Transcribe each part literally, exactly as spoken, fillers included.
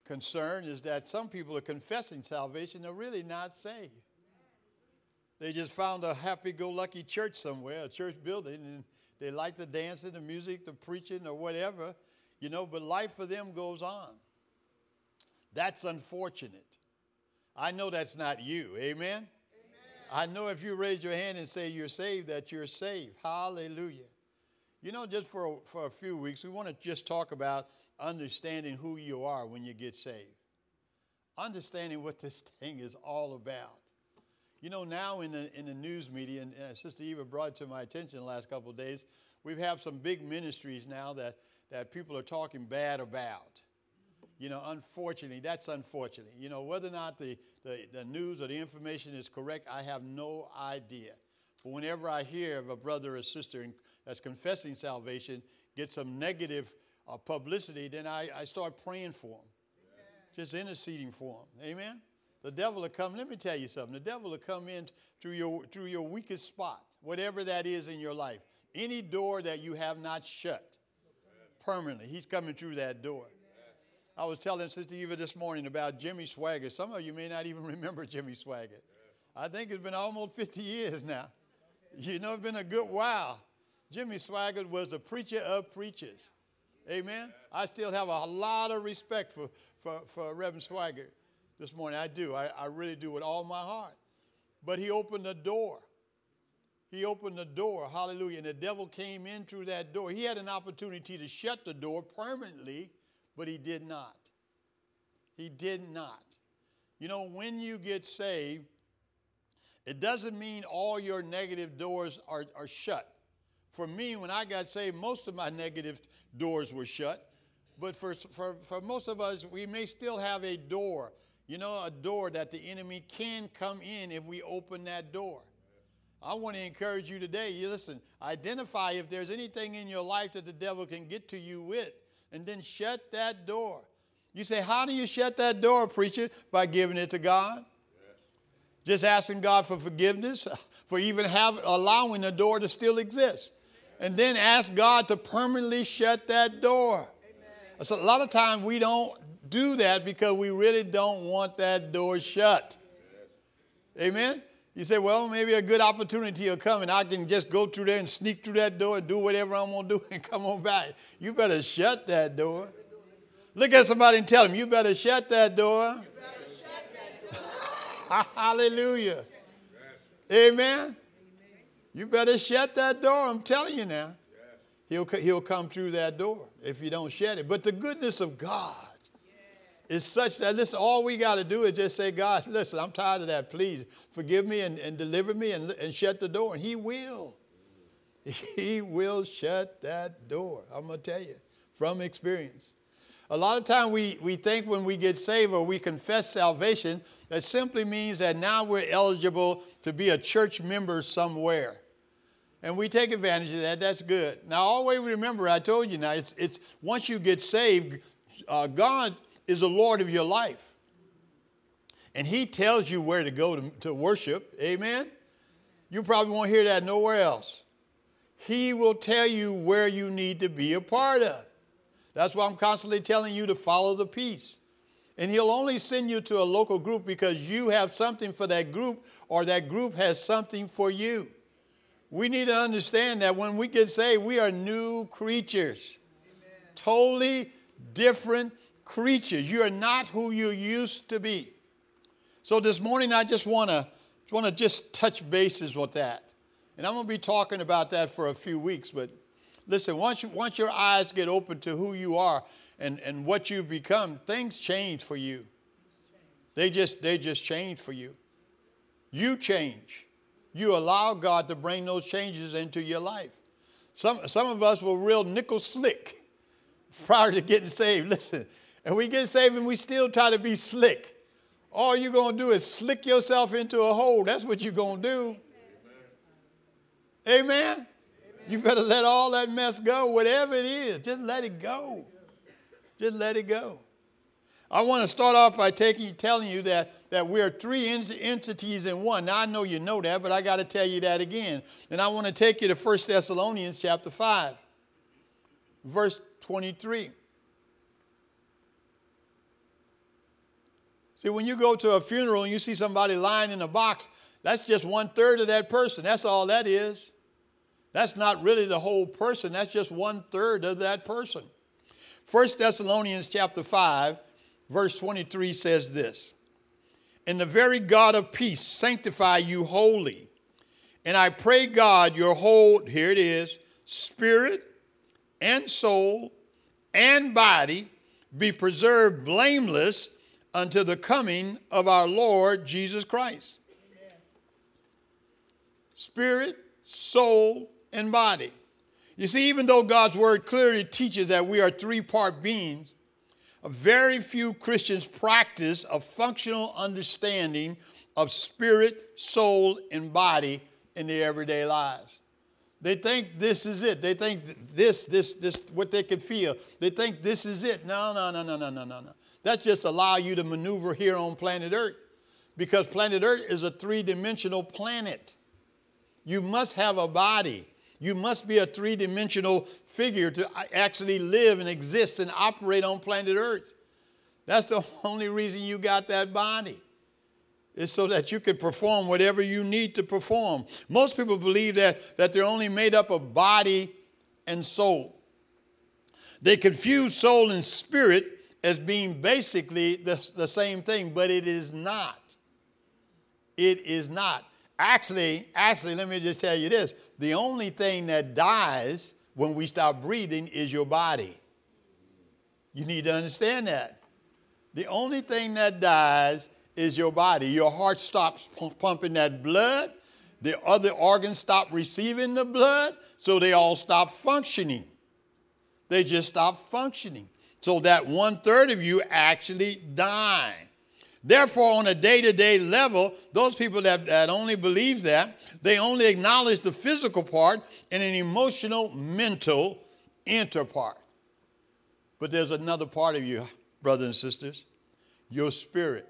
concern is that some people are confessing salvation, they're really not saved. They just found a happy-go-lucky church somewhere, a church building, and they like the dancing, the music, the preaching, or whatever, you know, but life for them goes on. That's unfortunate. I know that's not you. Amen? Amen? I know if you raise your hand and say you're saved, that you're saved. Hallelujah. You know, just for, for a few weeks, we want to just talk about understanding who you are when you get saved. Understanding what this thing is all about. You know, now in the, in the news media, and uh, Sister Eva brought it to my attention the last couple of days, we have some big ministries now that, that people are talking bad about. You know, unfortunately, that's unfortunate. You know, whether or not the, the, the news or the information is correct, I have no idea. But whenever I hear of a brother or sister in, that's confessing salvation get some negative uh, publicity, then I, I start praying for them. Amen. Just interceding for them. Amen? The devil will come, let me tell you something. The devil will come in through your, through your weakest spot, whatever that is in your life. Any door that you have not shut permanently, he's coming through that door. I was telling Sister Eva this morning about Jimmy Swaggart. Some of you may not even remember Jimmy Swaggart. I think it's been almost fifty years now. You know, it's been a good while. Jimmy Swaggart was a preacher of preachers. Amen? I still have a lot of respect for, for, for Reverend Swaggart this morning. I do. I, I really do with all my heart. But he opened the door. He opened the door. Hallelujah. And the devil came in through that door. He had an opportunity to shut the door permanently, but he did not. He did not. You know, when you get saved, it doesn't mean all your negative doors are, are shut. For me, when I got saved, most of my negative doors were shut. But for, for, for most of us, we may still have a door, you know, a door that the enemy can come in if we open that door. I want to encourage you today, you listen, identify if there's anything in your life that the devil can get to you with, and then shut that door. You say, how do you shut that door, preacher? By giving it to God. Yes. Just asking God for forgiveness, for even have, allowing the door to still exist. And then ask God to permanently shut that door. Amen. So a lot of times we don't do that because we really don't want that door shut. Yes. Amen? You say, well, maybe a good opportunity will come and I can just go through there and sneak through that door and do whatever I'm going to do and come on back. You better shut that door. Look at somebody and tell them, you better shut that door. You better shut that door. Hallelujah. Yes. Amen. You better shut that door. I'm telling you now. Yes. He'll, he'll come through that door if you don't shut it. But the goodness of God is such that, listen, all we got to do is just say, God, listen, I'm tired of that. Please forgive me and, and deliver me and, and shut the door. And he will. He will shut that door. I'm going to tell you from experience. A lot of time we, we think when we get saved or we confess salvation, that simply means that now we're eligible to be a church member somewhere. And we take advantage of that. That's good. Now, always remember, I told you now, it's, it's once you get saved, uh, God is the Lord of your life. And he tells you where to go to, to worship. Amen? You probably won't hear that nowhere else. He will tell you where you need to be a part of. That's why I'm constantly telling you to follow the peace. And he'll only send you to a local group because you have something for that group or that group has something for you. We need to understand that when we get saved, we are new creatures. Amen. Totally different creatures. You are not who you used to be. So this morning, I just want to want to just touch bases with that. And I'm going to be talking about that for a few weeks. But listen, once, you, once your eyes get open to who you are and, and what you've become, things change for you. They just, they just change for you. You change. You allow God to bring those changes into your life. Some, some of us were real nickel slick prior to getting saved. Listen, and we get saved and we still try to be slick. All you're going to do is slick yourself into a hole. That's what you're going to do. Amen? Amen? Amen. You better let all that mess go, whatever it is. Just let it go. Just let it go. I want to start off by taking, telling you that, that we're three ent- entities in one. Now, I know you know that, but I got to tell you that again. And I want to take you to First Thessalonians chapter five, verse twenty-three. See, when you go to a funeral and you see somebody lying in a box, that's just one third of that person. That's all that is. That's not really the whole person. That's just one third of that person. First Thessalonians chapter five, verse twenty-three says this. And the very God of peace sanctify you wholly. And I pray God your whole, here it is, spirit and soul and body be preserved blameless until the coming of our Lord Jesus Christ. Amen. Spirit, soul, and body. You see, even though God's word clearly teaches that we are three-part beings, very few Christians practice a functional understanding of spirit, soul, and body in their everyday lives. They think this is it. They think this, this, this, what they can feel. They think this is it. No, no, no, no, no, no, no, no. That's just allow you to maneuver here on planet Earth, because planet Earth is a three-dimensional planet. You must have a body. You must be a three-dimensional figure to actually live and exist and operate on planet Earth. That's the only reason you got that body. It's so that you can perform whatever you need to perform. Most people believe that, that they're only made up of body and soul. They confuse soul and spirit as being basically the, the same thing, but it is not. It is not. Actually, actually, let me just tell you this. The only thing that dies when we stop breathing is your body. You need to understand that. The only thing that dies is your body. Your heart stops pumping that blood. The other organs stop receiving the blood, so they all stop functioning. They just stop functioning. So that one third of you actually die. Therefore, on a day-to-day level, those people that, that only believe that, they only acknowledge the physical part and an emotional, mental, inner part. But there's another part of you, brothers and sisters, your spirit.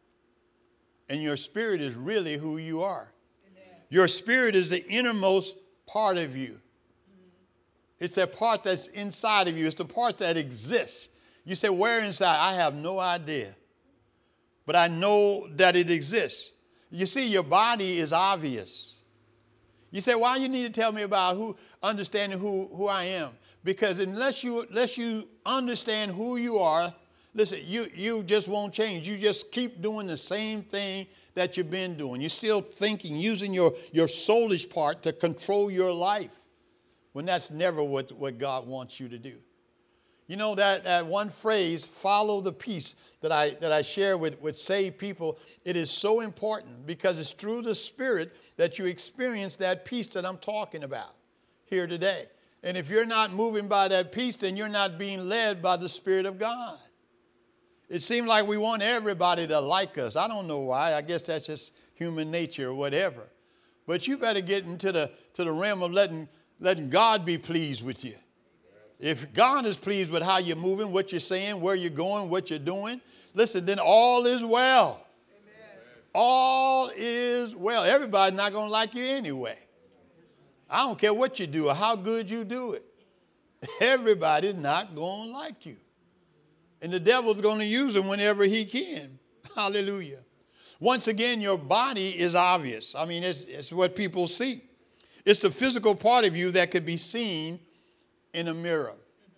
And your spirit is really who you are. Amen. Your spirit is the innermost part of you. It's that part that's inside of you. It's the part that exists. You say, where inside? I have no idea. But I know that it exists. You see, your body is obvious. You say, why you need to tell me about who, understanding who, who I am? Because unless you, unless you understand who you are, listen, you, you just won't change. You just keep doing the same thing that you've been doing. You're still thinking, using your, your soulish part to control your life, when that's never what, what God wants you to do. You know, that, that one phrase, follow the peace, that I, that I share with, with saved people, it is so important because it's through the Spirit that you experience that peace that I'm talking about here today. And if you're not moving by that peace, then you're not being led by the Spirit of God. It seems like we want everybody to like us. I don't know why. I guess that's just human nature or whatever. But you better get into the, to the realm of letting, letting God be pleased with you. If God is pleased with how you're moving, what you're saying, where you're going, what you're doing, listen, then all is well. Amen. All is well. Everybody's not going to like you anyway. I don't care what you do or how good you do it. Everybody's not going to like you. And the devil's going to use them whenever he can. Hallelujah. Once again, your body is obvious. I mean, it's, it's what people see. It's the physical part of you that could be seen in a mirror.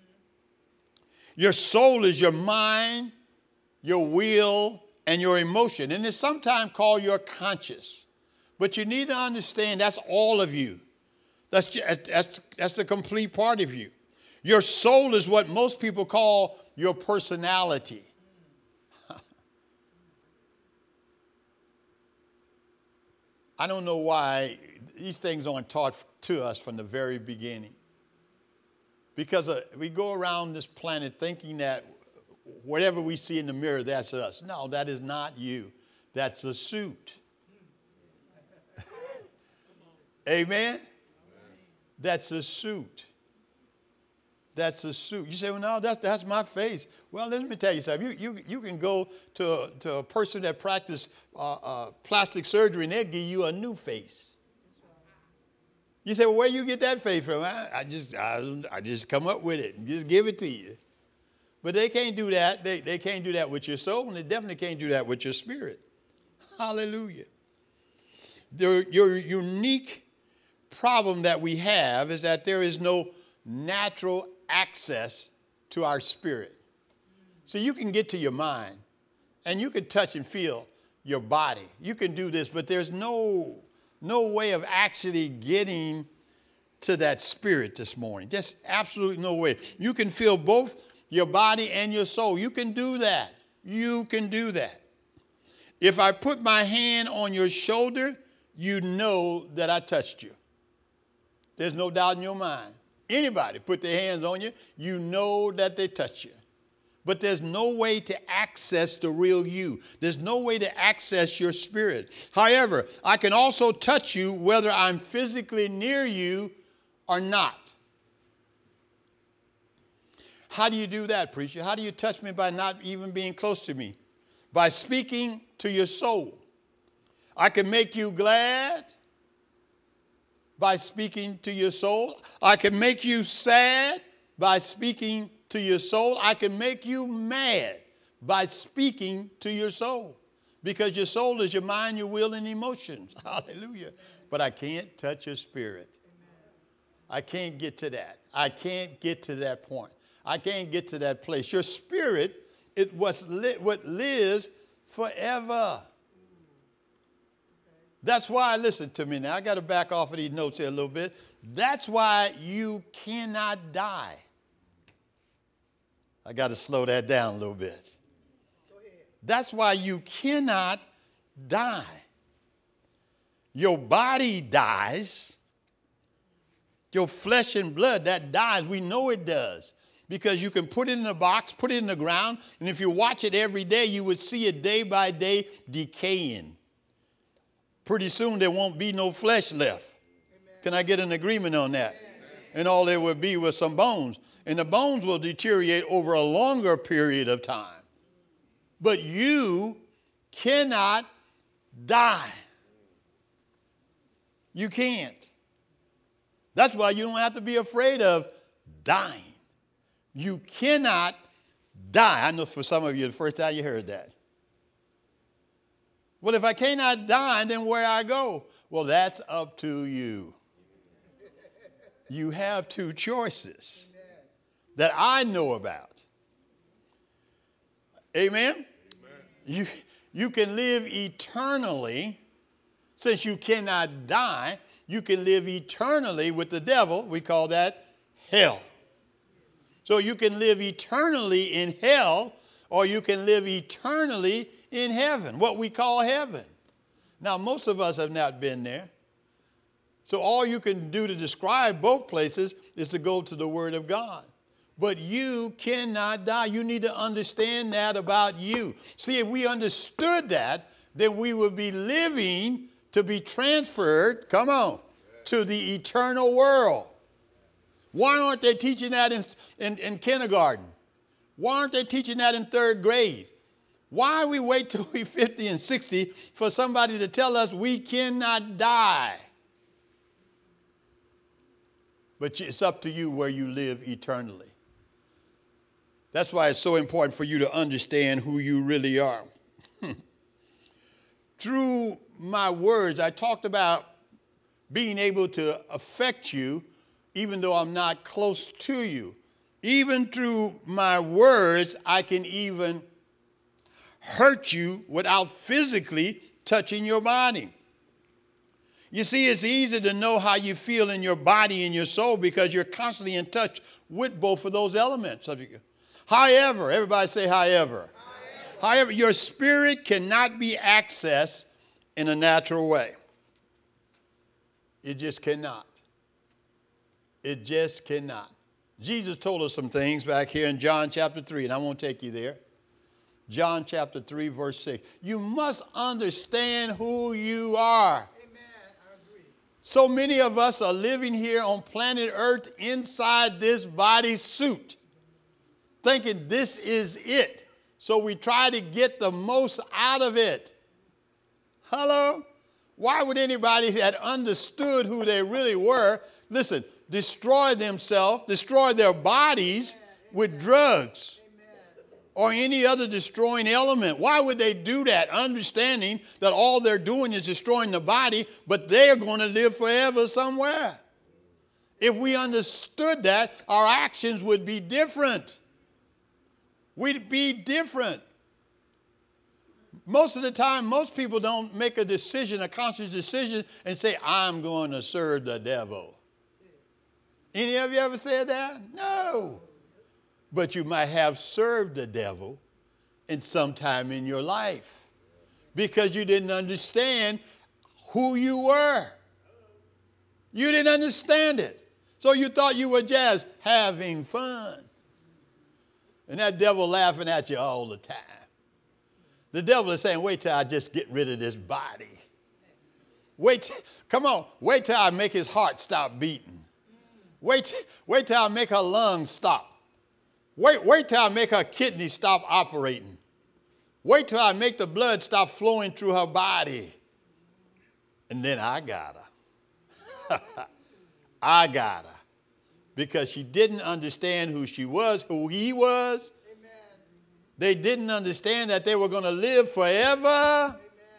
Your soul is your mind, your will, and your emotion. And it's sometimes called your conscious. But you need to understand that's all of you. That's, just, that's, that's the complete part of you. Your soul is what most people call your personality. I don't know why these things aren't taught to us from the very beginning. Because uh, we go around this planet thinking that whatever we see in the mirror, that's us. No, that is not you. That's a suit. Amen? That's a suit. That's a suit. You say, well, no, that's, that's my face. Well, let me tell you something. You, you, you can go to, to a person that practices uh, uh, plastic surgery and they'll give you a new face. You say, well, where you get that faith from? I, I just I, I just come up with it and just give it to you. But they can't do that. They, they can't do that with your soul, and they definitely can't do that with your spirit. Hallelujah. The, your unique problem that we have is that there is no natural access to our spirit. So you can get to your mind, and you can touch and feel your body. You can do this, but there's no, no way of actually getting to that spirit this morning. Just absolutely no way. You can feel both your body and your soul. You can do that. You can do that. If I put my hand on your shoulder, you know that I touched you. There's no doubt in your mind. Anybody put their hands on you, you know that they touch you. But there's no way to access the real you. There's no way to access your spirit. However, I can also touch you whether I'm physically near you or not. How do you do that, preacher? How do you touch me by not even being close to me? By speaking to your soul. I can make you glad by speaking to your soul. I can make you sad by speaking to your soul. I can make you mad by speaking to your soul. Because your soul is your mind, your will, and emotions. Hallelujah. But I can't touch your spirit. I can't get to that. I can't get to that point. I can't get to that place. Your spirit is what's li- what lives forever. That's why, listen to me now. I got to back off of these notes here a little bit. That's why you cannot die. I got to slow that down a little bit. That's why you cannot die. Your body dies. Your flesh and blood, that dies. We know it does. Because you can put it in a box, put it in the ground, and if you watch it every day, you would see it day by day decaying. Pretty soon there won't be no flesh left. Amen. Can I get an agreement on that? Amen. And all there would be was some bones. And the bones will deteriorate over a longer period of time. But you cannot die. You can't. That's why you don't have to be afraid of dying. You cannot die. I know for some of you, the first time you heard that. Well, if I cannot die, then where I go? Well, that's up to you. You have two choices that I know about. Amen? Amen. You, you can live eternally. Since you cannot die, you can live eternally with the devil. We call that hell. So you can live eternally in hell, or you can live eternally in heaven, what we call heaven. Now, most of us have not been there. So all you can do to describe both places is to go to the Word of God. But you cannot die. You need to understand that about you. See, if we understood that, then we would be living to be transferred, come on, to the eternal world. Why aren't they teaching that in, in, in kindergarten? Why aren't they teaching that in third grade? Why we wait till we're fifty and sixty for somebody to tell us we cannot die? But it's up to you where you live eternally. That's why it's so important for you to understand who you really are. Through my words, I talked about being able to affect you even though I'm not close to you. Even through my words, I can even hurt you without physically touching your body. You see, it's easy to know how you feel in your body and your soul because you're constantly in touch with both of those elements. However, everybody say however. However, however your spirit cannot be accessed in a natural way. It just cannot. It just cannot. Jesus told us some things back here in John chapter three, and I won't take you there. John chapter three, verse six. You must understand who you are. Amen. I agree. So many of us are living here on planet Earth inside this body suit, thinking this is it. So we try to get the most out of it. Hello? Why would anybody that understood who they really were, listen, destroy themselves, destroy their bodies with drugs? or any other destroying element. Why would they do that, understanding that all they're doing is destroying the body, but they're going to live forever somewhere? If we understood that, our actions would be different. We'd be different. Most of the time, most people don't make a decision, a conscious decision, and say, I'm going to serve the devil. Any of you ever said that? No. But you might have served the devil in some time in your life because you didn't understand who you were. You didn't understand it. So you thought you were just having fun. And that devil laughing at you all the time. The devil is saying, wait till I just get rid of this body. Wait, t- come on, wait till I make his heart stop beating. Wait, t- wait till I make her lungs stop. Wait, wait till I make her kidney stop operating. Wait till I make the blood stop flowing through her body. And then I got her. I got her. Because she didn't understand who she was, who he was. Amen. They didn't understand that they were going to live forever. Amen.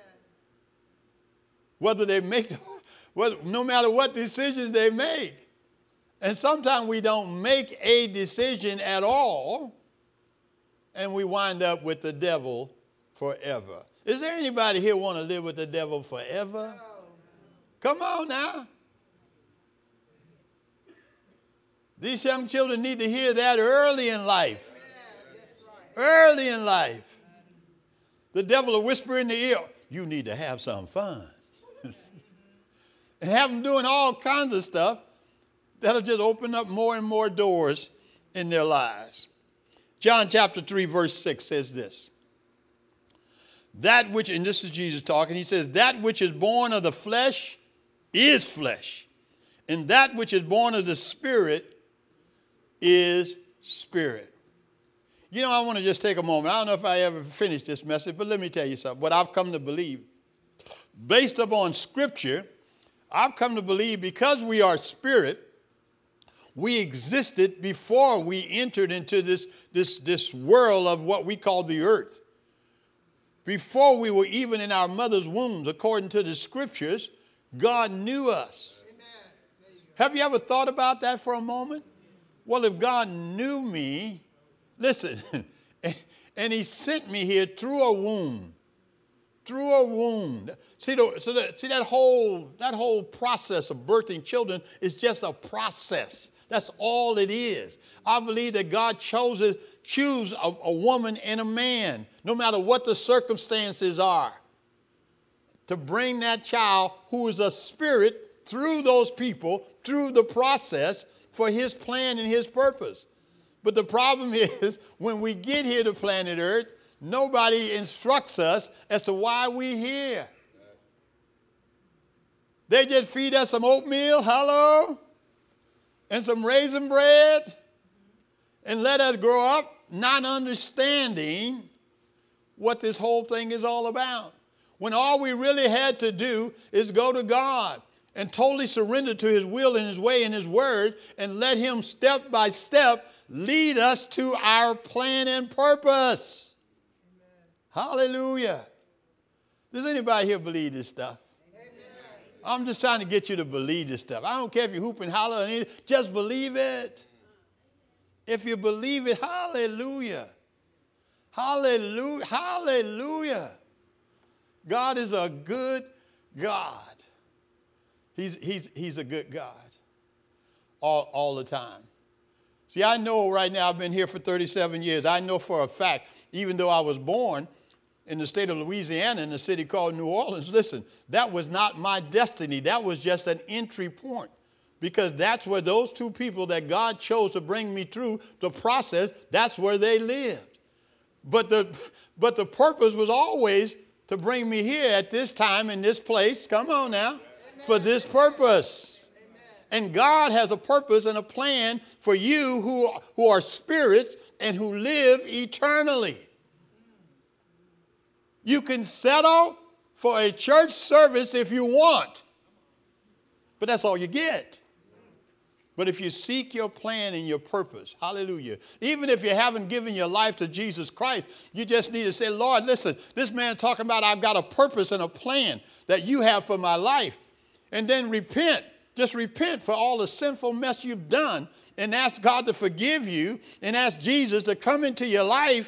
Whether they make, whether, no matter what decisions they make. And sometimes we don't make a decision at all, and we wind up with the devil forever. Is there anybody here want to live with the devil forever? No. Come on now. These young children need to hear that early in life. Right. Early in life. The devil will whisper in the ear, you need to have some fun. And have them doing all kinds of stuff that'll just open up more and more doors in their lives. John chapter three, verse six says this. That which, and this is Jesus talking, he says, that which is born of the flesh is flesh. And that which is born of the spirit is spirit. You know, I want to just take a moment. I don't know if I ever finished this message, but let me tell you something. What I've come to believe, based upon Scripture, I've come to believe because we are spirit, we existed before we entered into this, this, this world of what we call the earth. Before we were even in our mother's wombs, according to the Scriptures, God knew us. Amen. Have you ever thought about that for a moment? Well, if God knew me, listen, and he sent me here through a womb, through a womb. See, the, so the, see that whole that whole process of birthing children is just a process. That's all it is. I believe that God chooses choose a, a woman and a man, no matter what the circumstances are, to bring that child who is a spirit through those people, through the process, for his plan and his purpose. But the problem is, when we get here to planet Earth, nobody instructs us as to why we're here. They just feed us some oatmeal, hello, and some raisin bread, and let us grow up not understanding what this whole thing is all about. When all we really had to do is go to God and totally surrender to his will and his way and his word, and let him step by step lead us to our plan and purpose. Amen. Hallelujah. Does anybody here believe this stuff? Amen. I'm just trying to get you to believe this stuff. I don't care if you hoop and holler or anything, just believe it. If you believe it, hallelujah. Hallelujah. Hallelujah. God is a good God. He's, he's, he's a good God all, all the time. See, I know right now, I've been here for thirty-seven years. I know for a fact, even though I was born in the state of Louisiana in a city called New Orleans, listen, that was not my destiny. That was just an entry point, because that's where those two people that God chose to bring me through the process, that's where they lived. But the, but the purpose was always to bring me here at this time in this place. Come on now. For this purpose. Amen. And God has a purpose and a plan for you who, who are spirits and who live eternally. You can settle for a church service if you want, but that's all you get. But if you seek your plan and your purpose, hallelujah, even if you haven't given your life to Jesus Christ, you just need to say, Lord, listen, this man talking about I've got a purpose and a plan that you have for my life. And then repent. Just repent for all the sinful mess you've done and ask God to forgive you and ask Jesus to come into your life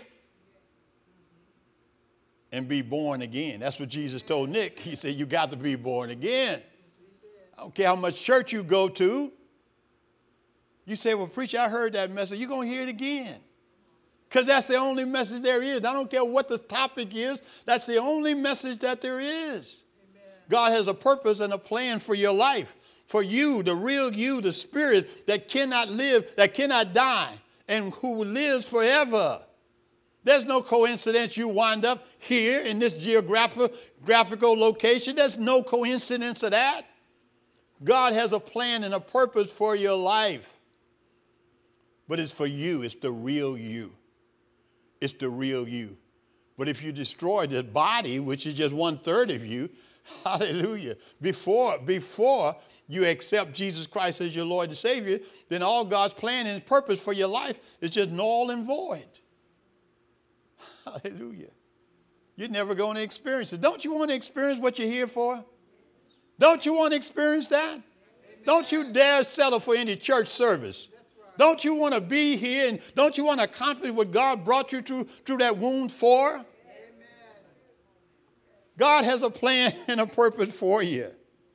and be born again. That's what Jesus told Nick. He said, you got to be born again. I don't care how much church you go to. You say, well, preacher, I heard that message. You're going to hear it again. Because that's the only message there is. I don't care what the topic is. That's the only message that there is. Amen. God has a purpose and a plan for your life. For you, the real you, the spirit that cannot live, that cannot die, and who lives forever. There's no coincidence you wind up here in this geographical graphical location. There's no coincidence of that. God has a plan and a purpose for your life. But it's for you. It's the real you. It's the real you. But if you destroy the body, which is just one third of you, hallelujah, before, before you accept Jesus Christ as your Lord and Savior, then all God's plan and purpose for your life is just null and void. Hallelujah. You're never going to experience it. Don't you want to experience what you're here for? Don't you want to experience that? Amen. Don't you dare settle for any church service. Right. Don't you want to be here and don't you want to accomplish what God brought you through, through that wound for? Amen. God has a plan and a purpose for you.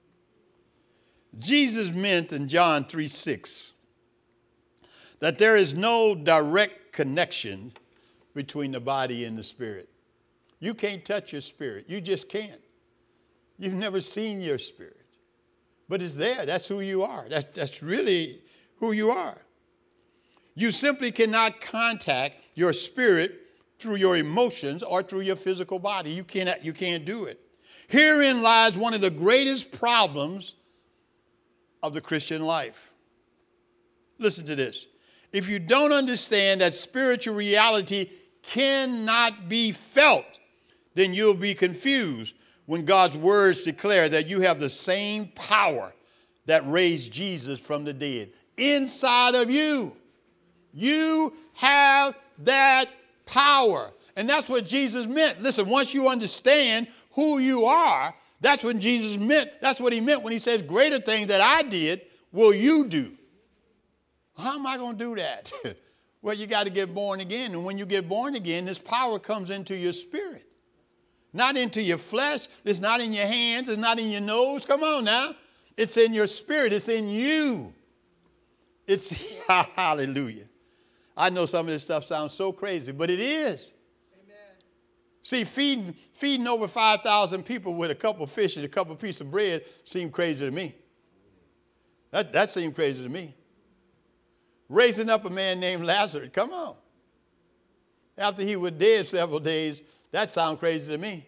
Jesus meant in John three six that there is no direct connection between the body and the spirit. You can't touch your spirit. You just can't. You've never seen your spirit. But it's there. That's who you are. That's, that's really who you are. You simply cannot contact your spirit through your emotions or through your physical body. You cannot, you can't do it. Herein lies one of the greatest problems of the Christian life. Listen to this. If you don't understand that spiritual reality cannot be felt, then you'll be confused when God's words declare that you have the same power that raised Jesus from the dead inside of you. You have that power. And that's what Jesus meant. Listen, once you understand who you are, that's what Jesus meant. That's what he meant when he says, greater things that I did will you do. How am I going to do that? Well, you got to get born again. And when you get born again, this power comes into your spirit. Not into your flesh. It's not in your hands. It's not in your nose. Come on now. It's in your spirit. It's in you. It's, hallelujah. I know some of this stuff sounds so crazy, but it is. Amen. See, feeding, feeding over five thousand people with a couple of fish and a couple of pieces of bread seemed crazy to me. That, that seemed crazy to me. Raising up a man named Lazarus, come on. After he was dead several days, that sounds crazy to me.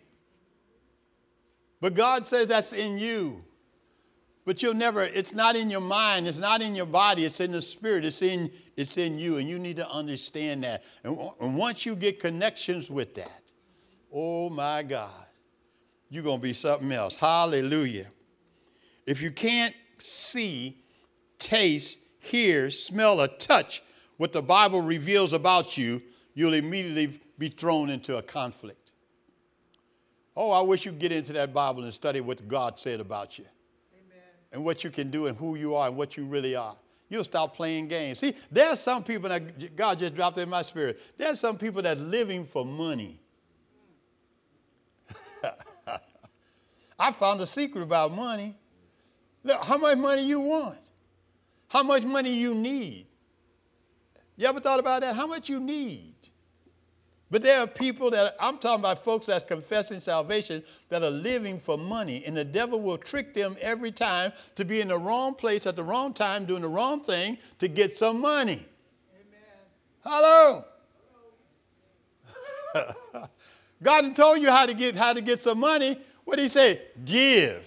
But God says that's in you. But you'll never, it's not in your mind, it's not in your body, it's in the spirit, it's in, it's in you, and you need to understand that. And, and once you get connections with that, oh my God, you're going to be something else. Hallelujah. If you can't see, taste, hear, smell, or touch what the Bible reveals about you, you'll immediately be thrown into a conflict. Oh, I wish you could get into that Bible and study what God said about you. Amen. And what you can do and who you are and what you really are. You'll stop playing games. See, there's some people that God just dropped in my spirit. There's some people that's living for money. I found a secret about money. Look, how much money you want? How much money you need? You ever thought about that? How much you need? But there are people that, I'm talking about folks that's confessing salvation that are living for money. And the devil will trick them every time to be in the wrong place at the wrong time, doing the wrong thing to get some money. Amen. Hello? Hello. God had told you how to get, how to get some money. What did he say? Give.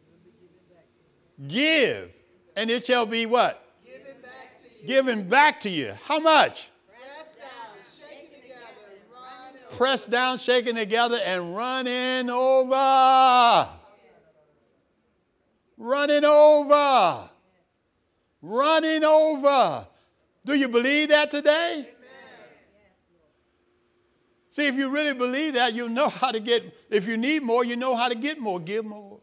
Give. And it shall be what? Given back to you. Given back to you. How much? Pressed down, shaken together, and running over. Running over. Running over. Do you believe that today? Amen. See, if you really believe that, you'll know how to get, if you need more, you know how to get more. Give more.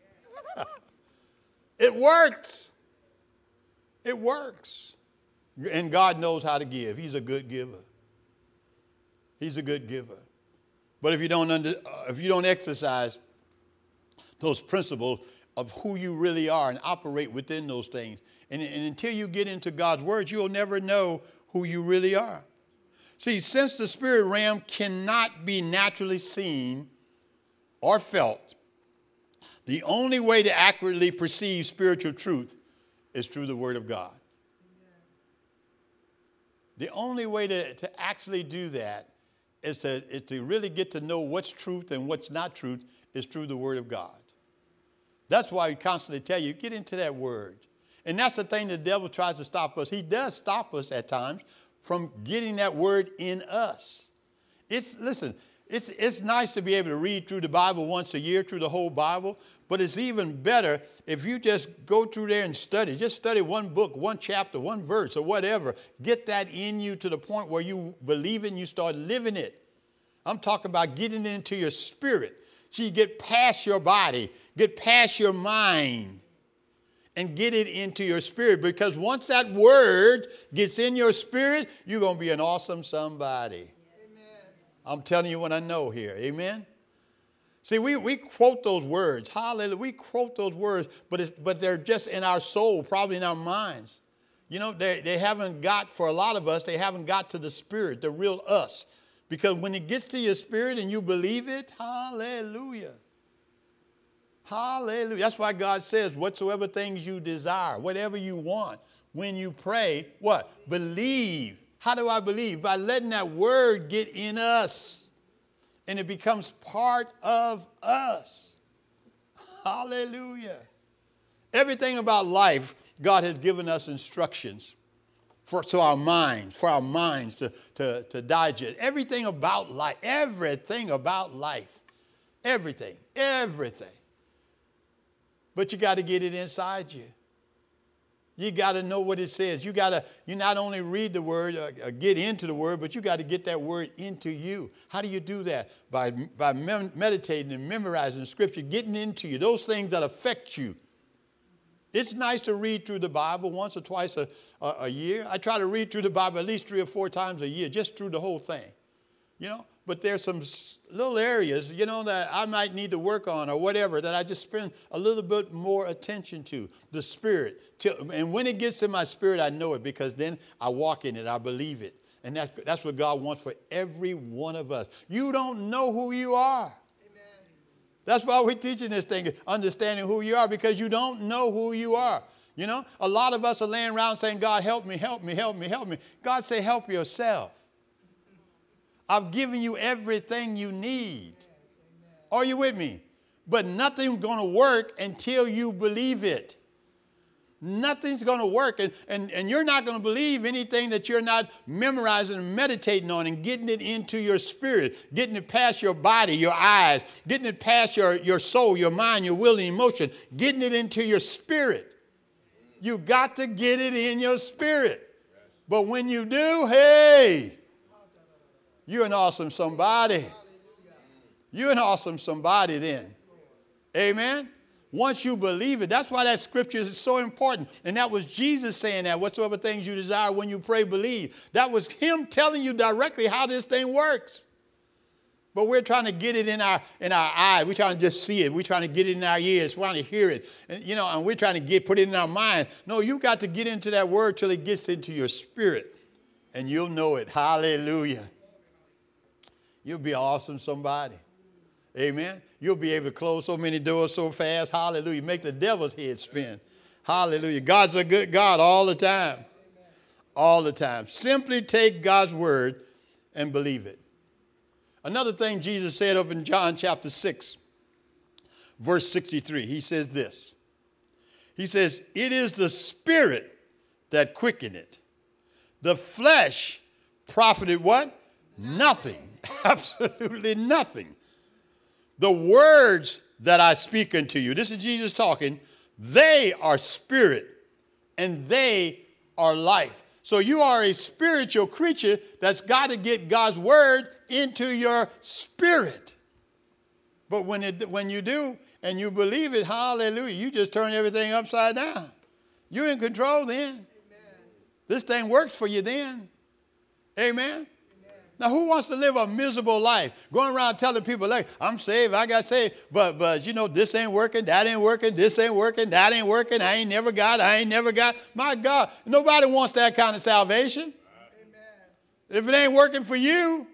It works. It works. And God knows how to give. He's a good giver. He's a good giver. But if you don't under, uh, if you don't exercise those principles of who you really are and operate within those things, and, and until you get into God's word, you'll never know who you really are. See, since the spirit realm cannot be naturally seen or felt, the only way to accurately perceive spiritual truth is through the word of God. The only way to, to actually do that is to, is to really get to know what's truth and what's not truth is through the word of God. That's why we constantly tell you, get into that word. And that's the thing the devil tries to stop us. He does stop us at times from getting that word in us. It's, listen, it's, it's nice to be able to read through the Bible once a year, through the whole Bible, but it's even better if you just go through there and study. Just study one book, one chapter, one verse, or whatever. Get that in you to the point where you believe it and you start living it. I'm talking about getting it into your spirit. So you get past your body, get past your mind, and get it into your spirit. Because once that word gets in your spirit, you're going to be an awesome somebody. Amen. I'm telling you what I know here. Amen. See, we, we quote those words. Hallelujah. We quote those words, but, it's, but they're just in our soul, probably in our minds. You know, they, they haven't got, for a lot of us, they haven't got to the spirit, the real us. Because when it gets to your spirit and you believe it, hallelujah. Hallelujah. That's why God says, whatsoever things you desire, whatever you want, when you pray, what? Believe. How do I believe? By letting that word get in us. And it becomes part of us. Hallelujah. Everything about life, God has given us instructions for to our minds, for our minds to, to, to digest. Everything about life, everything about life, everything, everything. But you got to get it inside you. You got to know what it says. You got to, you not only read the word, uh, uh, get into the word, but you got to get that word into you. How do you do that? By, by mem- meditating and memorizing scripture, getting into you, those things that affect you. It's nice to read through the Bible once or twice a, a, a year. I try to read through the Bible at least three or four times a year, just through the whole thing. You know, but there's some little areas, you know, that I might need to work on or whatever that I just spend a little bit more attention to. The spirit. And when it gets in my spirit, I know it because then I walk in it. I believe it. And that's, that's what God wants for every one of us. You don't know who you are. Amen. That's why we're teaching this thing, understanding who you are, because you don't know who you are. You know, a lot of us are laying around saying, God, help me, help me, help me, help me. God say, help yourself. I've given you everything you need. Are you with me? But nothing's going to work until you believe it. Nothing's going to work. And, and, and you're not going to believe anything that you're not memorizing and meditating on and getting it into your spirit, getting it past your body, your eyes, getting it past your, your soul, your mind, your will and emotion, getting it into your spirit. You got to get it in your spirit. But when you do, hey, you're an awesome somebody. You're an awesome somebody then. Amen. Once you believe it, that's why that scripture is so important. And that was Jesus saying that, whatsoever things you desire when you pray, believe. That was him telling you directly how this thing works. But we're trying to get it in our in our eye. We're trying to just see it. We're trying to get it in our ears. We're trying to hear it. And, you know, and we're trying to get put it in our mind. No, you got to get into that word till it gets into your spirit. And you'll know it. Hallelujah. You'll be an awesome somebody. Amen. You'll be able to close so many doors so fast. Hallelujah. Make the devil's head spin. Hallelujah. God's a good God all the time. All the time. Simply take God's word and believe it. Another thing Jesus said over in John chapter six, verse sixty-three. He says this. He says, it is the spirit that quickeneth. The flesh profited what? Nothing. Absolutely nothing. The words that I speak unto you, this is Jesus talking, they are spirit and they are life. So you are a spiritual creature that's got to get God's word into your spirit. But when it, when you do and you believe it, hallelujah, you just turn everything upside down. You're in control then. Amen. This thing works for you then. Amen. Amen. Now, who wants to live a miserable life? Going around telling people, like, I'm saved, I got saved, but, but you know, this ain't working, that ain't working, this ain't working, that ain't working, I ain't never got, I ain't never got. My God, nobody wants that kind of salvation. Amen. If it ain't working for you,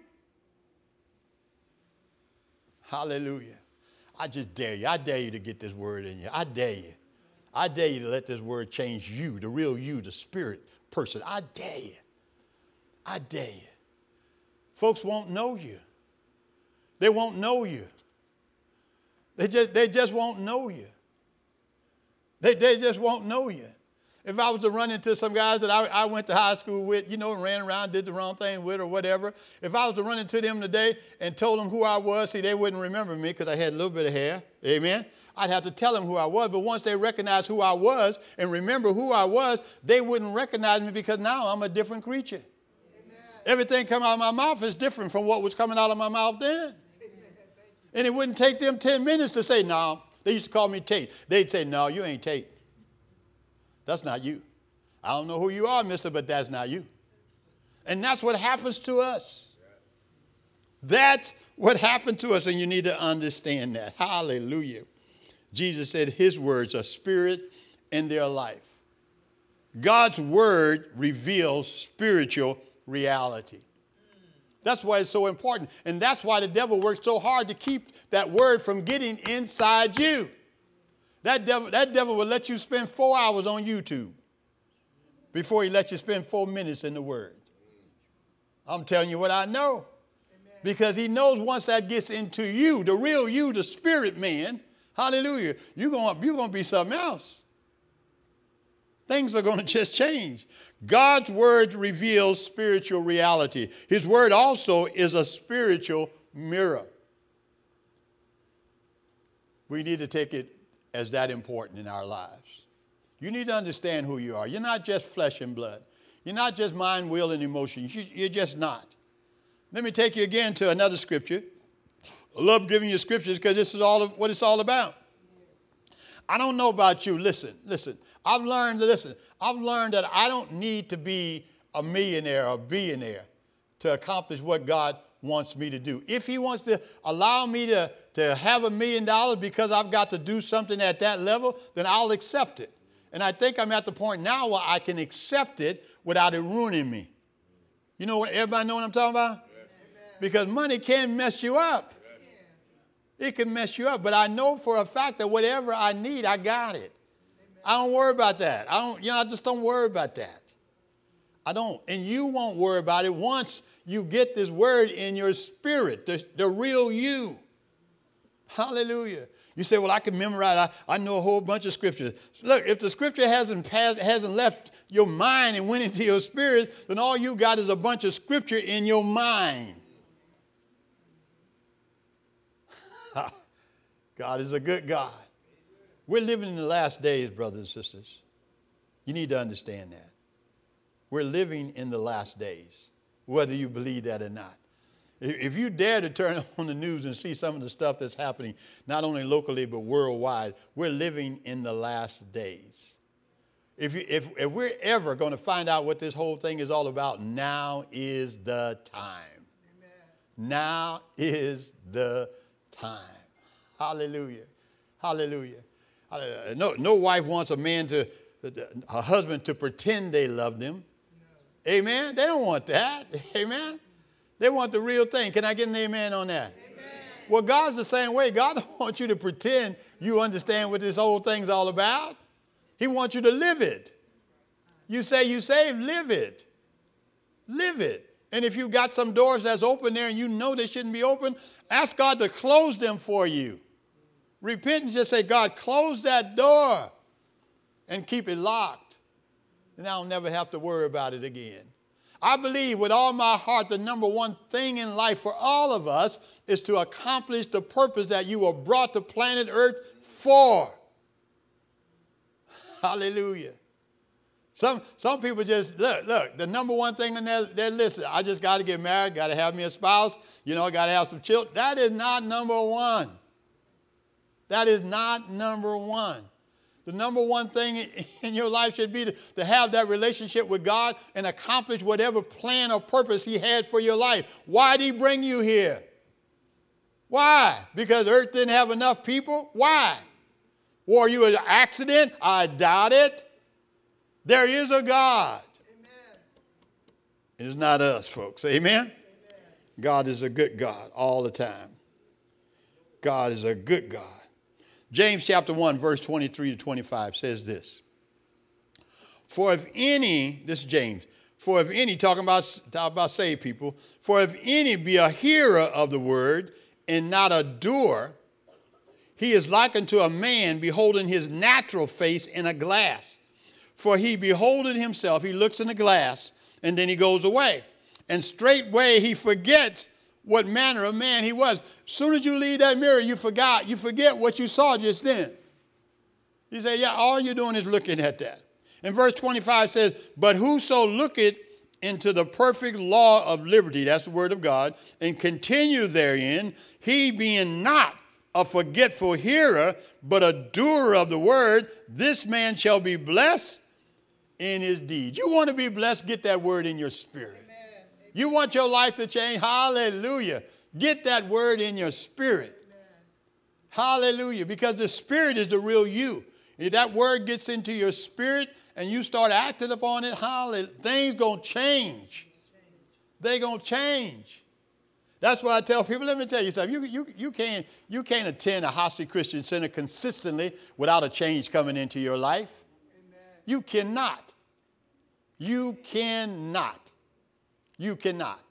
hallelujah. I just dare you. I dare you to get this word in you. I dare you. I dare you to let this word change you, the real you, the spirit person. I dare you. I dare you. Folks won't know you. They won't know you. They just, they just won't know you. They, they just won't know you. If I was to run into some guys that I, I went to high school with, you know, ran around, did the wrong thing with or whatever, if I was to run into them today and told them who I was, see, they wouldn't remember me because I had a little bit of hair. Amen. I'd have to tell them who I was. But once they recognize who I was and remember who I was, they wouldn't recognize me because now I'm a different creature. Everything coming out of my mouth is different from what was coming out of my mouth then. And it wouldn't take them ten minutes to say, no. They used to call me Tate. They'd say, no, you ain't Tate. That's not you. I don't know who you are, mister, but that's not you. And that's what happens to us. That's what happened to us, and you need to understand that. Hallelujah. Jesus said his words are spirit and their life. God's word reveals spiritual reality. That's why it's so important. And that's why the devil works so hard to keep that word from getting inside you. That devil, that devil will let you spend four hours on YouTube before he lets you spend four minutes in the word. I'm telling you what I know. Amen. Because he knows once that gets into you, the real you, the spirit man, hallelujah, you're going you're going to be something else. Things are going to just change. God's word reveals spiritual reality. His word also is a spiritual mirror. We need to take it as that important in our lives. You need to understand who you are. You're not just flesh and blood. You're not just mind, will, and emotions. You're just not. Let me take you again to another scripture. I love giving you scriptures because this is all of what it's all about. I don't know about you. Listen, listen. I've learned, listen, I've learned that I don't need to be a millionaire or a billionaire to accomplish what God wants me to do. If he wants to allow me to, to have a million dollars because I've got to do something at that level, then I'll accept it. And I think I'm at the point now where I can accept it without it ruining me. You know what? Everybody know what I'm talking about? Yes. Because money can mess you up. Yes. It can mess you up. But I know for a fact that whatever I need, I got it. I don't worry about that. I don't, you know, I just don't worry about that. I don't. And you won't worry about it once you get this word in your spirit, the, the real you. Hallelujah. You say, well, I can memorize. I, I know a whole bunch of scriptures. Look, if the scripture hasn't passed, hasn't left your mind and went into your spirit, then all you got is a bunch of scripture in your mind. God is a good God. We're living in the last days, brothers and sisters. You need to understand that. We're living in the last days, whether you believe that or not. If you dare to turn on the news and see some of the stuff that's happening, not only locally but worldwide, we're living in the last days. If, you, if, if we're ever going to find out what this whole thing is all about, now is the time. Amen. Now is the time. Hallelujah. Hallelujah. No, no wife wants a man to, a husband to pretend they love them. No. Amen? They don't want that. Amen? They want the real thing. Can I get an amen on that? Amen. Well, God's the same way. God don't want you to pretend you understand what this whole thing's all about. He wants you to live it. You say you saved, live it. Live it. And if you got some doors that's open there and you know they shouldn't be open, ask God to close them for you. Repent and just say, God, close that door and keep it locked. And I'll never have to worry about it again. I believe with all my heart the number one thing in life for all of us is to accomplish the purpose that you were brought to planet Earth for. Hallelujah. Some, some people just, look, look, the number one thing on their, their list, I just got to get married, got to have me a spouse, you know, I got to have some children. That is not number one. That is not number one. The number one thing in your life should be to, to have that relationship with God and accomplish whatever plan or purpose he had for your life. Why did he bring you here? Why? Because earth didn't have enough people? Why? Were you an accident? I doubt it. There is a God. Amen. It's not us, folks. Amen? Amen? God is a good God all the time. God is a good God. James chapter one, verse twenty-three to twenty-five says this. For if any, this is James, for if any, talking about, talking about saved people, for if any be a hearer of the word and not a doer, he is like unto a man beholding his natural face in a glass. For he beholdeth himself, he looks in the glass, and then he goes away. And straightway he forgets what manner of man he was. As soon as you leave that mirror, you forgot, you forget what you saw just then. You say, yeah, all you're doing is looking at that. And verse twenty-five says, but whoso looketh into the perfect law of liberty, that's the word of God, and continue therein, he being not a forgetful hearer, but a doer of the word, this man shall be blessed in his deed. You want to be blessed, get that word in your spirit. Amen. You want your life to change, hallelujah. Get that word in your spirit. Amen. Hallelujah, because the spirit is the real you. If that word gets into your spirit and you start acting upon it, hallelujah, things going to change. They're going to change. That's why I tell people, let me tell you something. You, you, you, can't, you can't attend a Hossie Christian Center consistently without a change coming into your life. Amen. You cannot. You cannot. You cannot.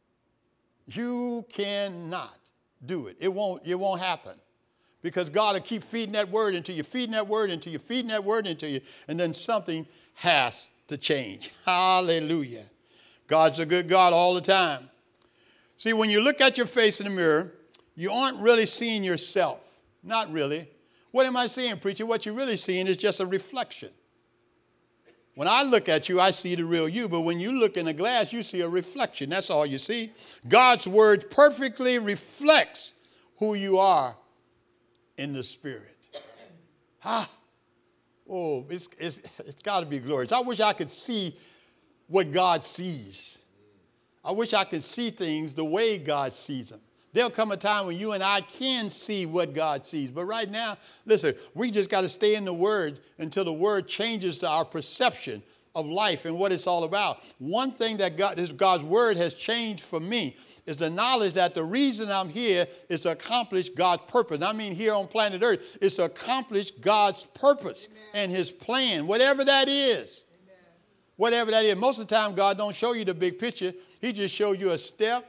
You cannot do it. It won't, it won't happen. Because God will keep feeding that word into you, feeding that word into you, feeding that word into you, and then something has to change. Hallelujah. God's a good God all the time. See, when you look at your face in the mirror, you aren't really seeing yourself. Not really. What am I seeing, preacher? What you're really seeing is just a reflection. When I look at you, I see the real you. But when you look in the glass, you see a reflection. That's all you see. God's word perfectly reflects who you are in the spirit. Ah, oh, it's, it's, it's got to be glorious. I wish I could see what God sees. I wish I could see things the way God sees them. There'll come a time when you and I can see what God sees. But right now, listen, we just got to stay in the Word until the Word changes to our perception of life and what it's all about. One thing that God, this God's Word has changed for me is the knowledge that the reason I'm here is to accomplish God's purpose. I mean here on planet Earth is to accomplish God's purpose. Amen. And his plan, whatever that is. Amen. Whatever that is. Most of the time, God don't show you the big picture. He just showed you a step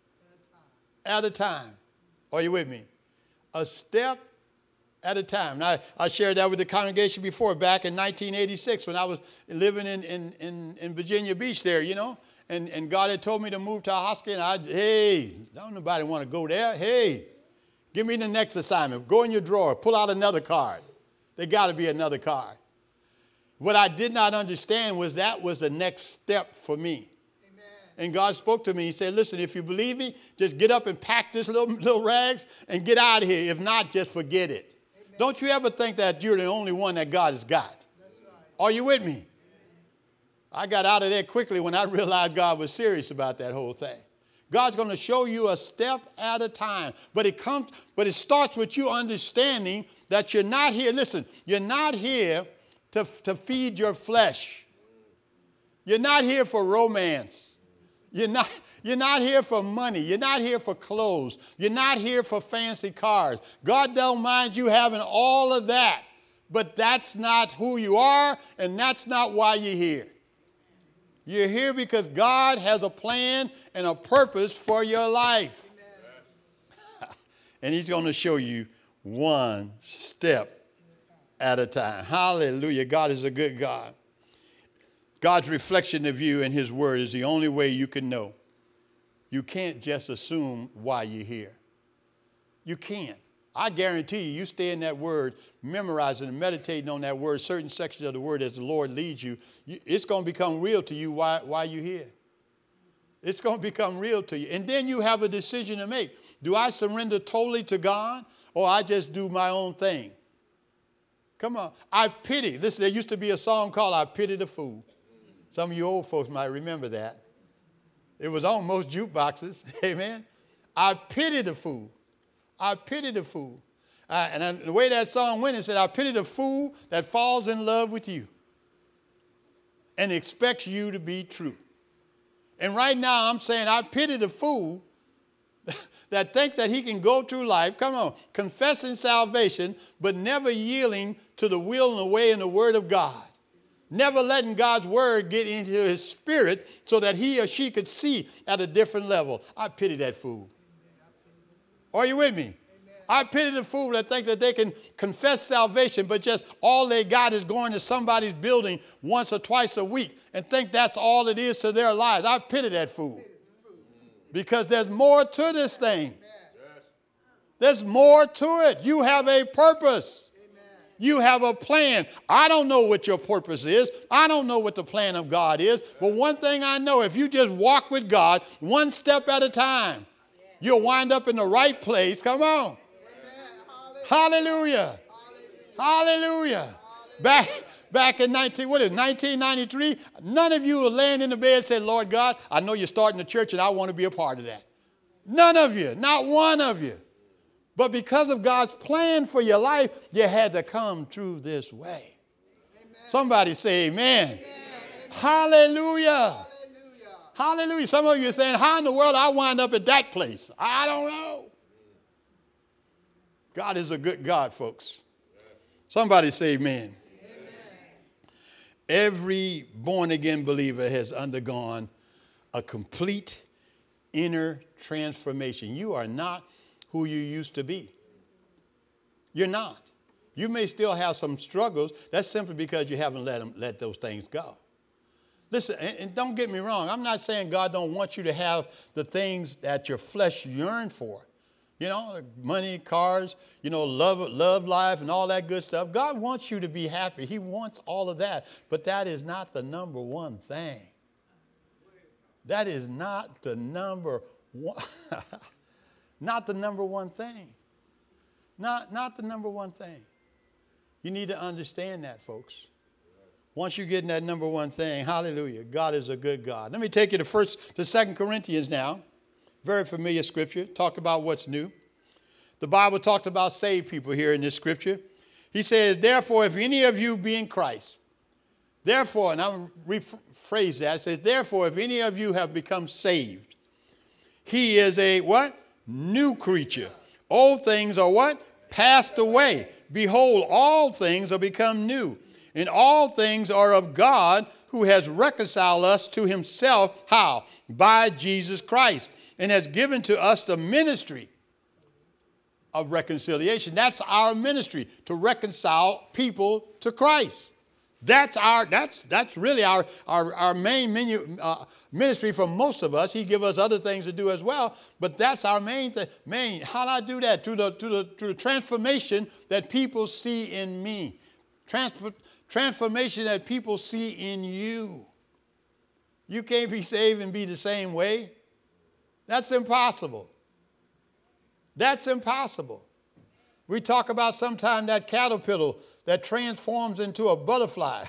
at a time. Are you with me? A step at a time. Now, I shared that with the congregation before, back in nineteen eighty-six when I was living in, in, in, in Virginia Beach there, you know. And, and God had told me to move to Ahoskie, and I, hey, don't nobody want to go there. Hey, give me the next assignment. Go in your drawer, pull out another card. There got to be another card. What I did not understand was that was the next step for me. And God spoke to me. He said, listen, if you believe me, just get up and pack this little, little rags and get out of here. If not, just forget it. Amen. Don't you ever think that you're the only one that God has got. That's right. Are you with me? Amen. I got out of there quickly when I realized God was serious about that whole thing. God's going to show you a step at a time. But it comes, but it starts with you understanding that you're not here. Listen, you're not here to, to feed your flesh. You're not here for romance. You're not, you're not here for money. You're not here for clothes. You're not here for fancy cars. God don't mind you having all of that. But that's not who you are, and that's not why you're here. You're here because God has a plan and a purpose for your life. And he's going to show you one step at a time. Hallelujah. God is a good God. God's reflection of you and his word is the only way you can know. You can't just assume why you're here. You can't. I guarantee you, you stay in that word, memorizing and meditating on that word, certain sections of the word as the Lord leads you, you it's going to become real to you while, while you're here. It's going to become real to you. And then you have a decision to make. Do I surrender totally to God, or I just do my own thing? Come on. I pity. Listen, there used to be a song called I Pity the Fool. Some of you old folks might remember that. It was on most jukeboxes. Amen. I pity the fool. I pity the fool. Uh, and I, the way that song went, it said, I pity the fool that falls in love with you and expects you to be true. And right now I'm saying I pity the fool that thinks that he can go through life, come on, confessing salvation, but never yielding to the will and the way and the word of God. Never letting God's word get into his spirit so that he or she could see at a different level. I pity that fool. Are you with me? Amen. I pity the fool that think that they can confess salvation, but just all they got is going to somebody's building once or twice a week and think that's all it is to their lives. I pity that fool. Because there's more to this thing. There's more to it. You have a purpose. You have a plan. I don't know what your purpose is. I don't know what the plan of God is. But one thing I know, if you just walk with God one step at a time, you'll wind up in the right place. Come on. Hallelujah. Hallelujah. Back, back in nineteen, what is it, nineteen ninety-three, none of you were laying in the bed and said, Lord God, I know you're starting a church and I want to be a part of that. None of you. Not one of you. But because of God's plan for your life, you had to come through this way. Amen. Somebody say amen. Amen. Hallelujah. Hallelujah. Hallelujah. Some of you are saying, how in the world I wind up at that place? I don't know. God is a good God, folks. Somebody say amen. Amen. Every born-again believer has undergone a complete inner transformation. You are not who you used to be. You're not. You may still have some struggles. That's simply because you haven't let them, let those things go. Listen, and, and don't get me wrong. I'm not saying God don't want you to have the things that your flesh yearn for. You know, money, cars, you know, love, love life and all that good stuff. God wants you to be happy. He wants all of that. But that is not the number one thing. That is not the number one. Not the number one thing. Not, not the number one thing. You need to understand that, folks. Once you get in that number one thing, hallelujah, God is a good God. Let me take you to first to Second Corinthians now. Very familiar scripture. Talk about what's new. The Bible talked about saved people here in this scripture. He says, therefore, if any of you be in Christ, therefore, and I'll rephrase that, it says, therefore, if any of you have become saved, he is a what? New creature. Old things are what? Passed away. Behold, all things are become new. And all things are of God, who has reconciled us to himself. How? By Jesus Christ. And has given to us the ministry of reconciliation. That's our ministry, to reconcile people to Christ. That's our, that's, that's really our, our, our main menu, uh, ministry for most of us. He give us other things to do as well, but that's our main thing. Main, how do I do that? Through the, through the, through the transformation that people see in me. Transfer, transformation that people see in you. You can't be saved and be the same way. That's impossible. That's impossible. We talk about sometimes that caterpillar that transforms into a butterfly.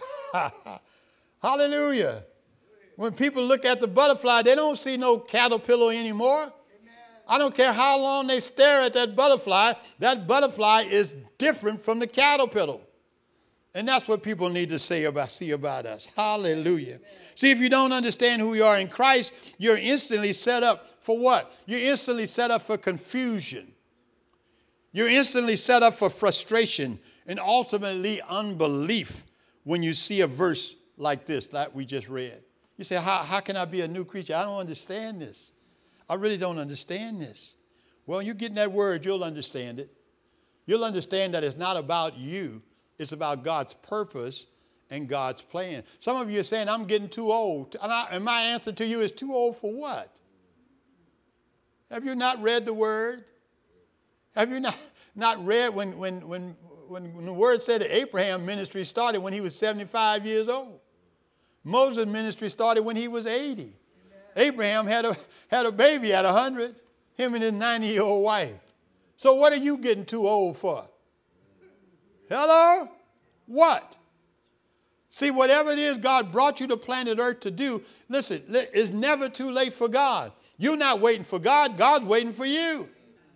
Hallelujah. When people look at the butterfly, they don't see no caterpillar anymore. Amen. I don't care how long they stare at that butterfly, that butterfly is different from the caterpillar. And that's what people need to say about, see about us. Hallelujah. Amen. See, if you don't understand who you are in Christ, you're instantly set up for what? You're instantly set up for confusion. You're instantly set up for frustration and ultimately unbelief when you see a verse like this, like we just read. You say, how, how can I be a new creature? I don't understand this. I really don't understand this. Well, you get in that word, you'll understand it. You'll understand that it's not about you. It's about God's purpose and God's plan. Some of you are saying, I'm getting too old. And, I, and my answer to you is, too old for what? Have you not read the word? Have you not? not read when, when, when, when the word said that Abraham's ministry started when he was seventy-five years old. Moses' ministry started when he was eighty. Amen. Abraham had a, had a baby at one hundred, him and his ninety-year-old wife. So what are you getting too old for? Hello? What? See, whatever it is God brought you to planet Earth to do, listen, it's never too late for God. You're not waiting for God. God's waiting for you.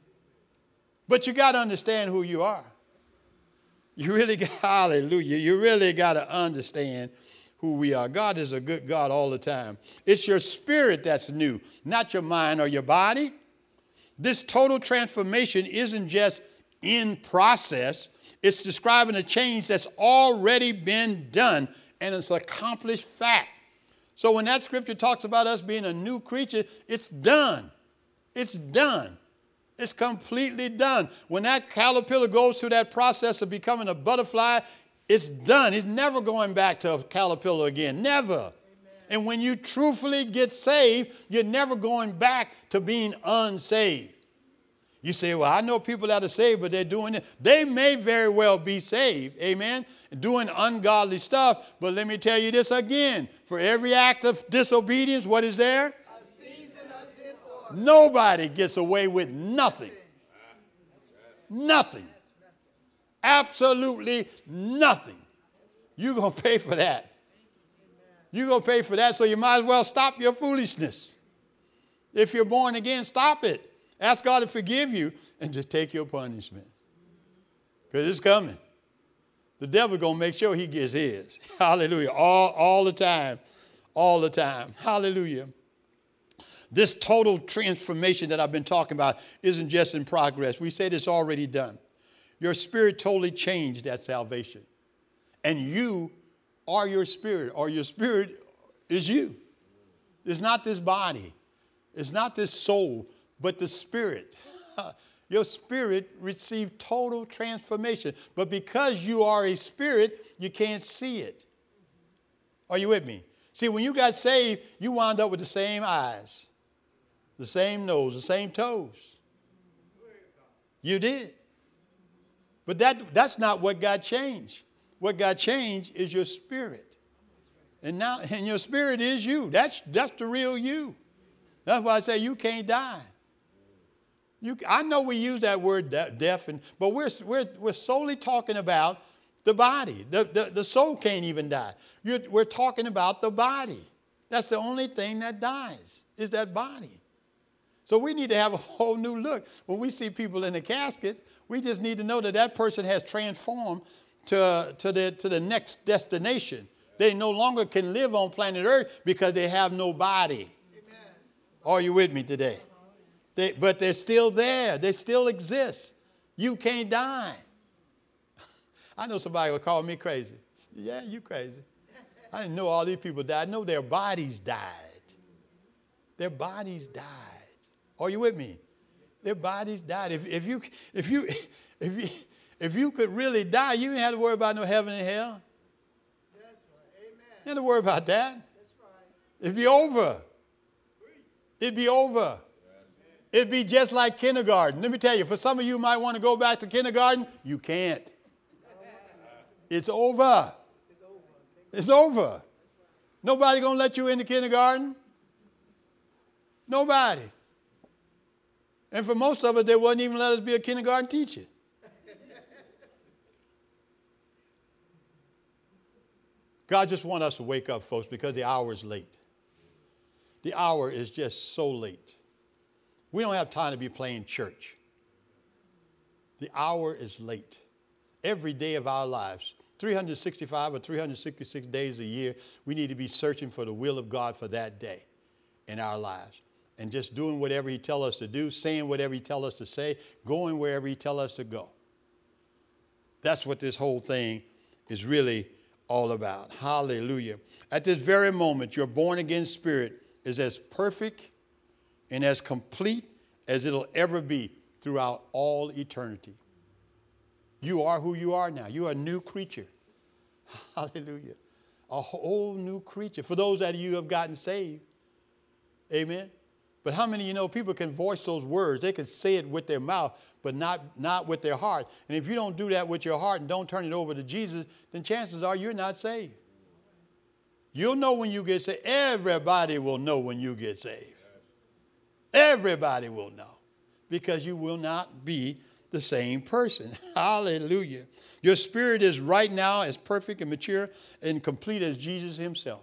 But you got to understand who you are. You really got, hallelujah, you really got to understand who we are. God is a good God all the time. It's your spirit that's new, not your mind or your body. This total transformation isn't just in process. It's describing a change that's already been done, and it's an accomplished fact. So when that scripture talks about us being a new creature, it's done. It's done. It's completely done. When that caterpillar goes through that process of becoming a butterfly, it's done. It's never going back to a caterpillar again. Never. Amen. And when you truthfully get saved, you're never going back to being unsaved. You say, well, I know people that are saved, but they're doing it. They may very well be saved, amen, doing ungodly stuff. But let me tell you this again. For every act of disobedience, what is there? A season of disorder. Nobody gets away with nothing. Nothing. Absolutely nothing. You're going to pay for that. You're going to pay for that, so you might as well stop your foolishness. If you're born again, stop it. Ask God to forgive you and just take your punishment. Because it's coming. The devil's going to make sure he gets his. Hallelujah. All, all the time. All the time. Hallelujah. This total transformation that I've been talking about isn't just in progress. We said it's already done. Your spirit totally changed at salvation. And you are your spirit, or your spirit is you. It's not this body. It's not this soul. But the spirit, your spirit received total transformation. But because you are a spirit, you can't see it. Are you with me? See, when you got saved, you wound up with the same eyes, the same nose, the same toes. You did. But that, that's not what got changed. What got changed is your spirit. And now, and your spirit is you. That's, that's the real you. That's why I say you can't die. You, I know we use that word de- deaf, and, but we're, we're, we're solely talking about the body. The, the, the soul can't even die. You're, we're talking about the body. That's the only thing that dies, is that body. So we need to have a whole new look. When we see people in the casket, we just need to know that that person has transformed to, to, the, to the next destination. They no longer can live on planet Earth because they have no body. Amen. Are you with me today? They, but they're still there. They still exist. You can't die. I know somebody will call me crazy. Yeah, you crazy. I didn't know all these people died. I know their bodies died. Their bodies died. Are you with me? Their bodies died. If, if, you, if, you, if, you, if you could really die, you didn't have to worry about no heaven and hell. That's right. Amen. You didn't have to worry about that. That's right. It'd be over. It'd be over. It'd be just like kindergarten. Let me tell you, for some of you who might want to go back to kindergarten, you can't. It's over. It's over. Nobody going to let you into kindergarten. Nobody. And for most of us, they wouldn't even let us be a kindergarten teacher. God just wants us to wake up, folks, because the hour is late. The hour is just so late. We don't have time to be playing church. The hour is late. Every day of our lives, three hundred sixty-five or three hundred sixty-six days a year, we need to be searching for the will of God for that day in our lives. And just doing whatever he tells us to do, saying whatever he tells us to say, going wherever he tells us to go. That's what this whole thing is really all about. Hallelujah. At this very moment, your born-again spirit is as perfect and as complete as it'll ever be throughout all eternity. You are who you are now. You are a new creature. Hallelujah. A whole new creature. For those that you have gotten saved, amen, But how many of you know people can voice those words? They can say it with their mouth, but not, not with their heart. And if you don't do that with your heart and don't turn it over to Jesus, then chances are you're not saved. You'll know when you get saved. Everybody will know when you get saved. Everybody will know, because you will not be the same person. Hallelujah. Your spirit is right now as perfect and mature and complete as Jesus himself.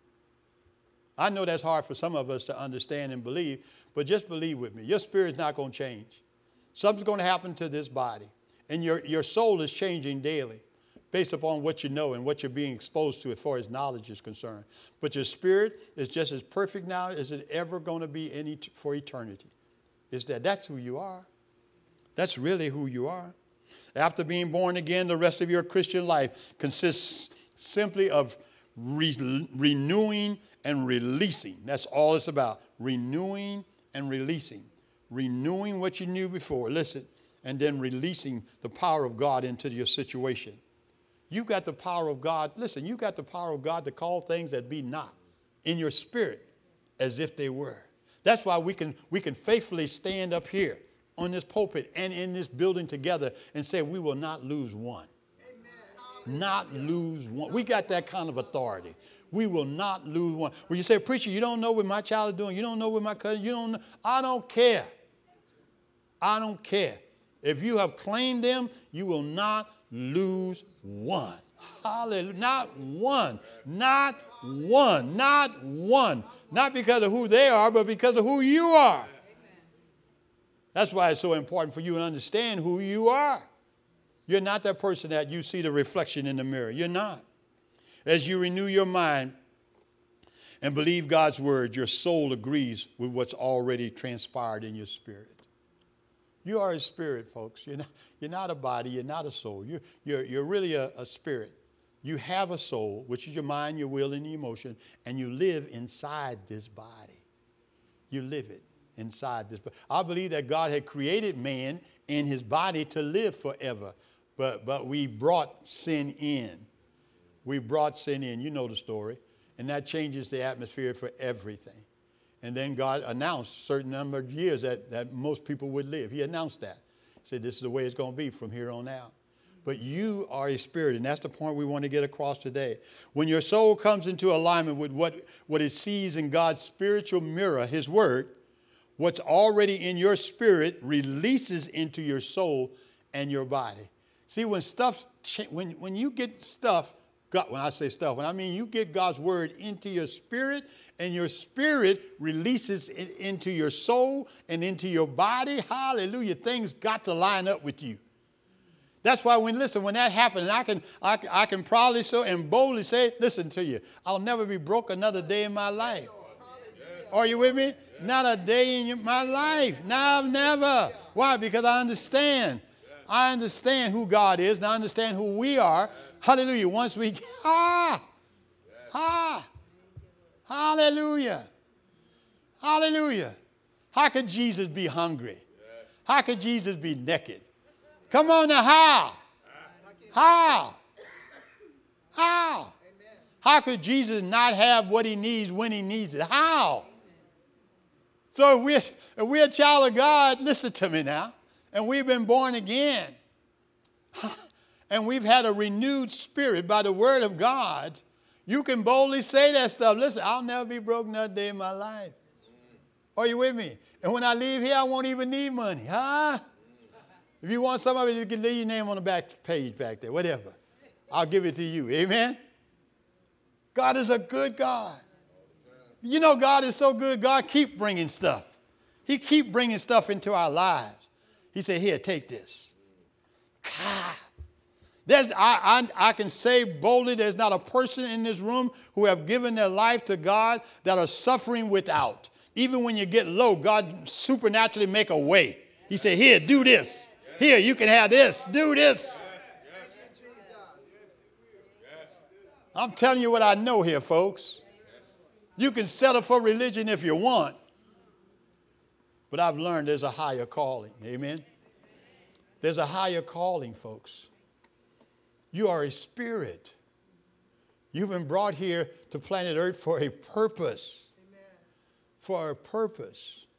I know that's hard for some of us to understand and believe, but just believe with me. Your spirit's not going to change. Something's going to happen to this body, and your, your soul is changing daily based upon what you know and what you're being exposed to as far as knowledge is concerned. But your spirit is just as perfect now as it ever going to be any for eternity. Is that that's who you are. That's really who you are. After being born again, the rest of your Christian life consists simply of re- renewing and releasing. That's all it's about. Renewing and releasing. Renewing what you knew before. Listen. And then releasing the power of God into your situation. You got the power of God. Listen, you got the power of God to call things that be not in your spirit as if they were. That's why we can, we can faithfully stand up here on this pulpit and in this building together and say we will not lose one. Amen. Not lose one. We got that kind of authority. We will not lose one. When you say, preacher, you don't know what my child is doing. You don't know what my cousin, you don't know. I don't care. I don't care. If you have claimed them, you will not lose one. Hallelujah. Not one. Not one. Not one. Not because of who they are, but because of who you are. That's why it's so important for you to understand who you are. You're not that person that you see the reflection in the mirror. You're not. As you renew your mind and believe God's word, your soul agrees with what's already transpired in your spirit. You are a spirit, folks. You're not, you're not a body. You're not a soul. You're, you're, you're really a, a spirit. You have a soul, which is your mind, your will, and your emotion, and you live inside this body. You live it inside this body. I believe that God had created man in his body to live forever, but, but we brought sin in. We brought sin in. You know the story. And that changes the atmosphere for everything. And then God announced a certain number of years that, that most people would live. He announced that. He said, this is the way it's going to be from here on out. But you are a spirit, and that's the point we want to get across today. When your soul comes into alignment with what, what it sees in God's spiritual mirror, his word, what's already in your spirit releases into your soul and your body. See, when stuff, when, when you get stuff, God, when I say stuff, when I mean you get God's word into your spirit, and your spirit releases it into your soul and into your body, hallelujah, things got to line up with you. That's why when, listen, when that happened, and I can, I, I can proudly so and boldly say, listen to you, I'll never be broke another day in my life. Are you with me? Not a day in my life. No, never. Why? Because I understand. I understand who God is, and I understand who we are. Hallelujah. Once we, ah, ah, hallelujah. Hallelujah. How could Jesus be hungry? How could Jesus be naked? Come on now, how? How? How? How could Jesus not have what he needs when he needs it? How? So if we're, if we're a child of God, listen to me now, and we've been born again, and we've had a renewed spirit by the word of God, you can boldly say that stuff. Listen, I'll never be broke another day in my life. Are you with me? And when I leave here, I won't even need money. Huh? If you want some of it, you can leave your name on the back page back there, whatever. I'll give it to you. Amen? God is a good God. You know God is so good, God keep bringing stuff. He keep bringing stuff into our lives. He said, here, take this. God. There's, I, I, I can say boldly there's not a person in this room who have given their life to God that are suffering without. Even when you get low, God supernaturally make a way. He said, here, do this. Here, you can have this. Do this. I'm telling you what I know here, folks. You can settle for religion if you want. But I've learned there's a higher calling. Amen. There's a higher calling, folks. You are a spirit. You've been brought here to planet Earth for a purpose. Amen. For a purpose.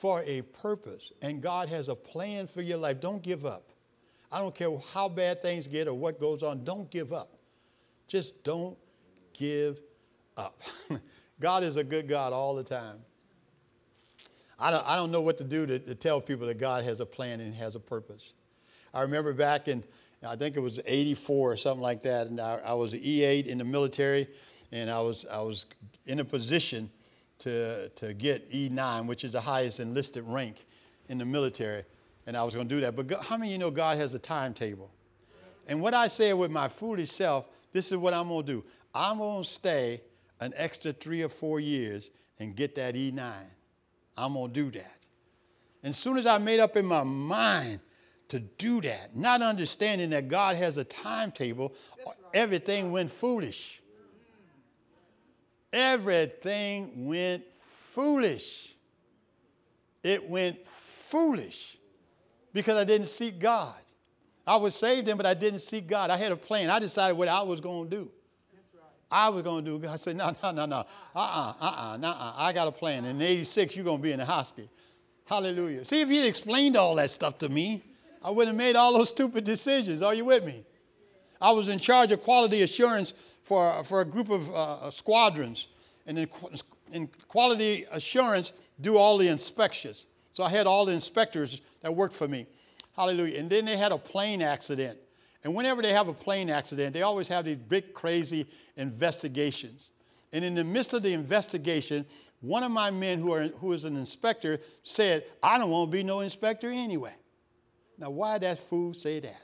for a purpose, and God has a plan for your life. Don't give up. I don't care how bad things get or what goes on. Don't give up. Just don't give up. God is a good God all the time. I don't, I don't know what to do to, to tell people that God has a plan and has a purpose. I remember back in, I think it was eighty-four or something like that, and I, I was an E eight in the military, and I was I was in a position to, to get E nine, which is the highest enlisted rank in the military, and I was going to do that. But God, how many of you know God has a timetable? And what I said with my foolish self, this is what I'm going to do. I'm going to stay an extra three or four years and get that E nine. I'm going to do that. And as soon as I made up in my mind to do that, not understanding that God has a timetable, right, everything went foolish. Everything went foolish. It went foolish because I didn't seek God. I was saved then, but I didn't seek God. I had a plan. I decided what I was going to do. That's right. I was going to do. I said, no, no, no, no. Uh-uh, uh-uh, uh-uh. I got a plan. In eighty-six, you're going to be in the hospital. Hallelujah. See, if he'd explained all that stuff to me, I wouldn't have made all those stupid decisions. Are you with me? I was in charge of quality assurance for, for a group of uh, squadrons. And in, in quality assurance, do all the inspections. So I had all the inspectors that worked for me. Hallelujah. And then they had a plane accident. And whenever they have a plane accident, they always have these big, crazy investigations. And in the midst of the investigation, one of my men who, are, who is an inspector said, I don't want to be no inspector anyway. Now, why did that fool say that?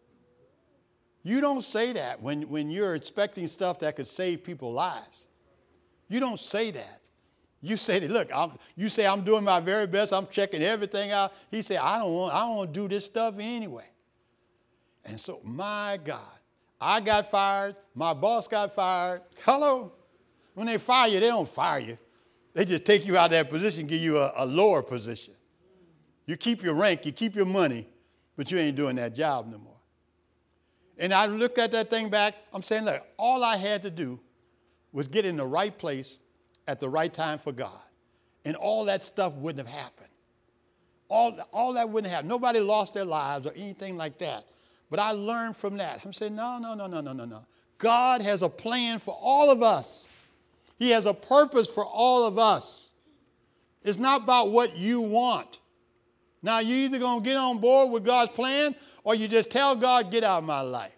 You don't say that when, when you're inspecting stuff that could save people's lives. You don't say that. You say that, look, I'm, you say I'm doing my very best. I'm checking everything out. He said, I don't want, I don't want to do this stuff anyway. And so, my God, I got fired. My boss got fired. Hello. When they fire you, they don't fire you. They just take you out of that position, give you a, a lower position. You keep your rank, you keep your money, but you ain't doing that job no more. And I looked at that thing back. I'm saying, look, all I had to do was get in the right place at the right time for God. And all that stuff wouldn't have happened. All, all that wouldn't have happened. Nobody lost their lives or anything like that. But I learned from that. I'm saying, no, no, no, no, no, no, no. God has a plan for all of us. He has a purpose for all of us. It's not about what you want. Now, you're either going to get on board with God's plan or you just tell God, get out of my life.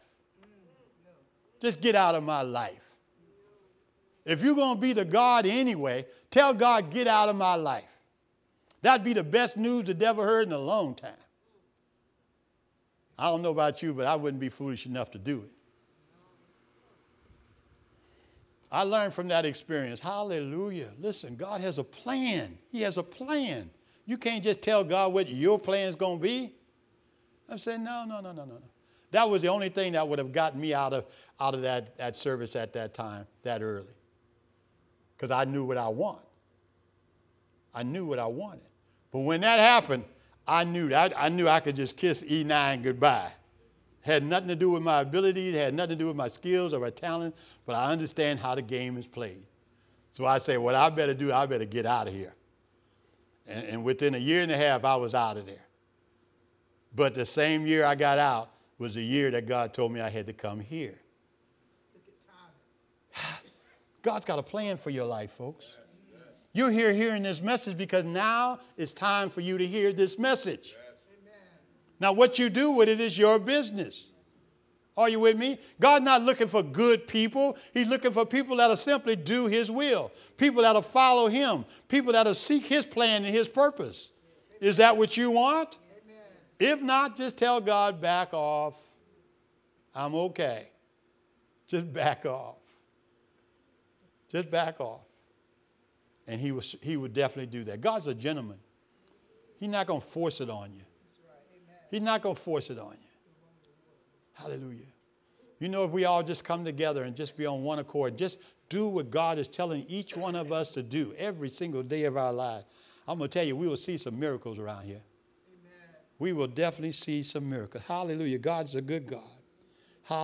Just get out of my life. If you're going to be the God anyway, tell God, get out of my life. That'd be the best news the devil heard in a long time. I don't know about you, but I wouldn't be foolish enough to do it. I learned from that experience. Hallelujah. Listen, God has a plan. He has a plan. You can't just tell God what your plan is going to be. I'm saying, no, no, no, no, no, no. That was the only thing that would have gotten me out of, out of that, that service at that time, that early. Because I knew what I want. I knew what I wanted. But when that happened, I knew that I knew I could just kiss E nine goodbye. Had nothing to do with my abilities, had nothing to do with my skills or my talent, but I understand how the game is played. So I say, what I better do, I better get out of here. And, and within a year and a half, I was out of there. But the same year I got out was the year that God told me I had to come here. God's got a plan for your life, folks. You're here hearing this message because now it's time for you to hear this message. Now, what you do with it is your business. Are you with me? God's not looking for good people. He's looking for people that'll simply do his will. People that'll follow him. People that'll seek his plan and his purpose. Is that what you want? Amen. If not, just tell God, back off. I'm okay. Just back off. Just back off. And he, was, he would definitely do that. God's a gentleman. He's not going to force it on you. He's not going to force it on you. Hallelujah. You know, if we all just come together and just be on one accord, just do what God is telling each one of us to do every single day of our lives, I'm going to tell you, we will see some miracles around here. Amen. We will definitely see some miracles. Hallelujah. God's a good God.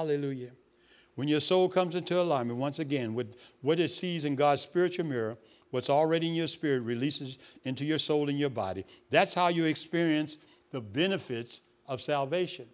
Hallelujah. When your soul comes into alignment, once again, with what it sees in God's spiritual mirror, what's already in your spirit releases into your soul and your body. That's how you experience the benefits of salvation.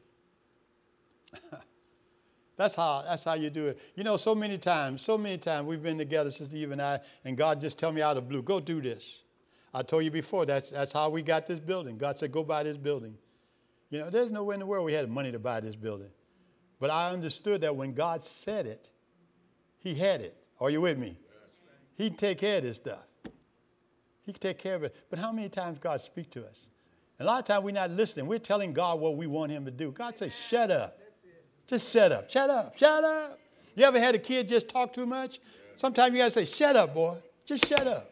That's how, that's how you do it. You know, so many times, so many times we've been together, Sister Eve and I, and God just tell me out of the blue, go do this. I told you before, that's, that's how we got this building. God said, go buy this building. You know, there's nowhere in the world we had money to buy this building. But I understood that when God said it, he had it. Are you with me? He'd take care of this stuff. He could take care of it. But how many times God speaks to us? And a lot of times we're not listening. We're telling God what we want him to do. God says, shut up. Just shut up. Shut up. Shut up. You ever had a kid just talk too much? Sometimes you got to say, shut up, boy. Just shut up.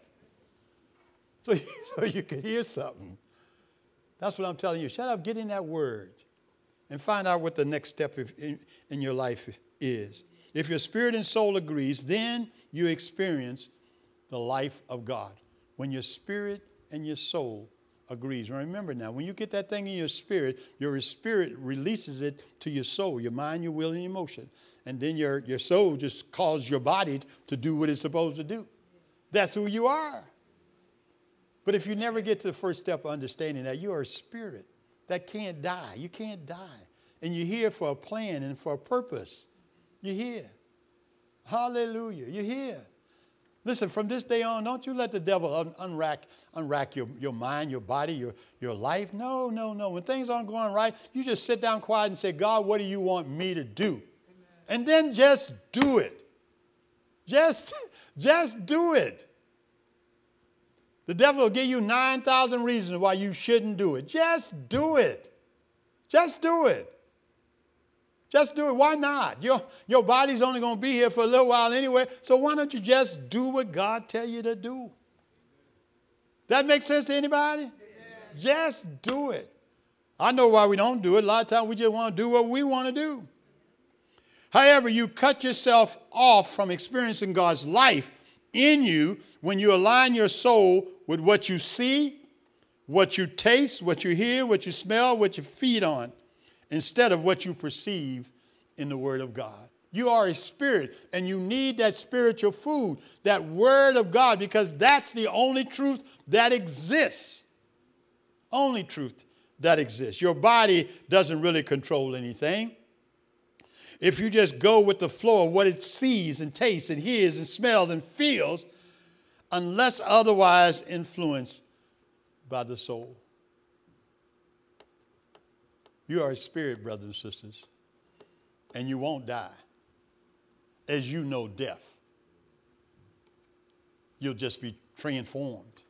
So, so you could hear something. That's what I'm telling you. Shut up. Get in that word. And find out what the next step in, in your life is. If your spirit and soul agrees, then you experience the life of God. When your spirit and your soul agrees. Remember now, when you get that thing in your spirit, your spirit releases it to your soul, your mind, your will, and your emotion. And then your, your soul just calls your body to do what it's supposed to do. That's who you are. But if you never get to the first step of understanding that you are a spirit that can't die, you can't die. And you're here for a plan and for a purpose. You're here. Hallelujah. You're here. Listen, from this day on, don't you let the devil un- unrack, unrack your, your mind, your body, your, your life. No, no, no. When things aren't going right, you just sit down quiet and say, God, what do you want me to do? Amen. And then just do it. Just, just do it. The devil will give you nine thousand reasons why you shouldn't do it. Just do it. Just do it. Just do it. Why not? Your, your body's only going to be here for a little while anyway, so why don't you just do what God tell you to do? That make sense to anybody? Amen. Just do it. I know why we don't do it. A lot of times we just want to do what we want to do. However, you cut yourself off from experiencing God's life in you when you align your soul with what you see, what you taste, what you hear, what you smell, what you feed on, instead of what you perceive in the Word of God. You are a spirit, and you need that spiritual food, that Word of God, because that's the only truth that exists. Only truth that exists. Your body doesn't really control anything. If you just go with the flow of what it sees and tastes and hears and smells and feels, unless otherwise influenced by the soul. You are a spirit, brothers and sisters, and you won't die. As you know death, you'll just be transformed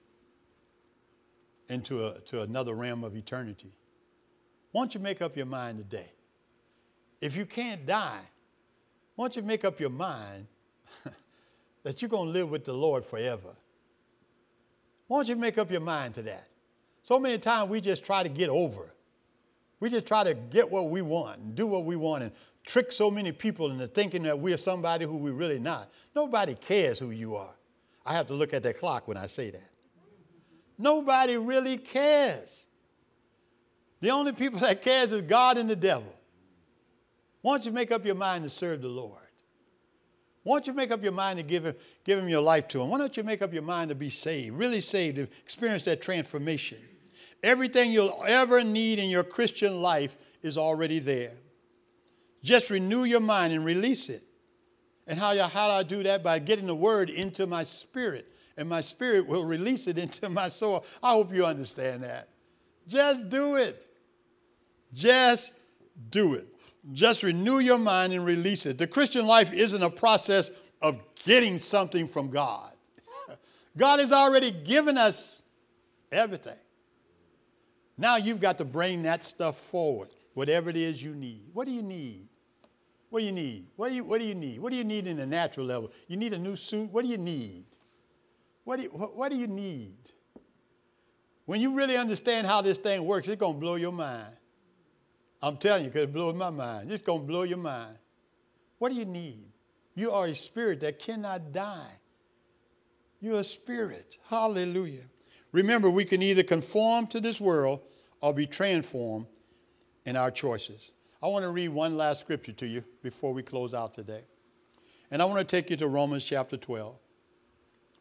into a, to another realm of eternity. Why don't you make up your mind today? If you can't die, why don't you make up your mind that you're going to live with the Lord forever? Why don't you make up your mind to that? So many times we just try to get over. We just try to get what we want and do what we want and trick so many people into thinking that we're somebody who we're really not. Nobody cares who you are. I have to look at that clock when I say that. Nobody really cares. The only people that cares is God and the devil. Why don't you make up your mind to serve the Lord? Why don't you make up your mind to give him, give him your life to him? Why don't you make up your mind to be saved, really saved, to experience that transformation? Everything you'll ever need in your Christian life is already there. Just renew your mind and release it. And how, how do I do that? By getting the word into my spirit. And my spirit will release it into my soul. I hope you understand that. Just do it. Just do it. Just renew your mind and release it. The Christian life isn't a process of getting something from God. God has already given us everything. Now you've got to bring that stuff forward, whatever it is you need. What do you need? What do you need? What do you, what do you need? What do you need in the natural level? You need a new suit? What do you need? What do you, what, what do you need? When you really understand how this thing works, it's going to blow your mind. I'm telling you, because it blows my mind. It's going to blow your mind. What do you need? You are a spirit that cannot die. You're a spirit. Hallelujah. Remember, we can either conform to this world or be transformed in our choices. I want to read one last scripture to you before we close out today. And I want to take you to Romans chapter twelve.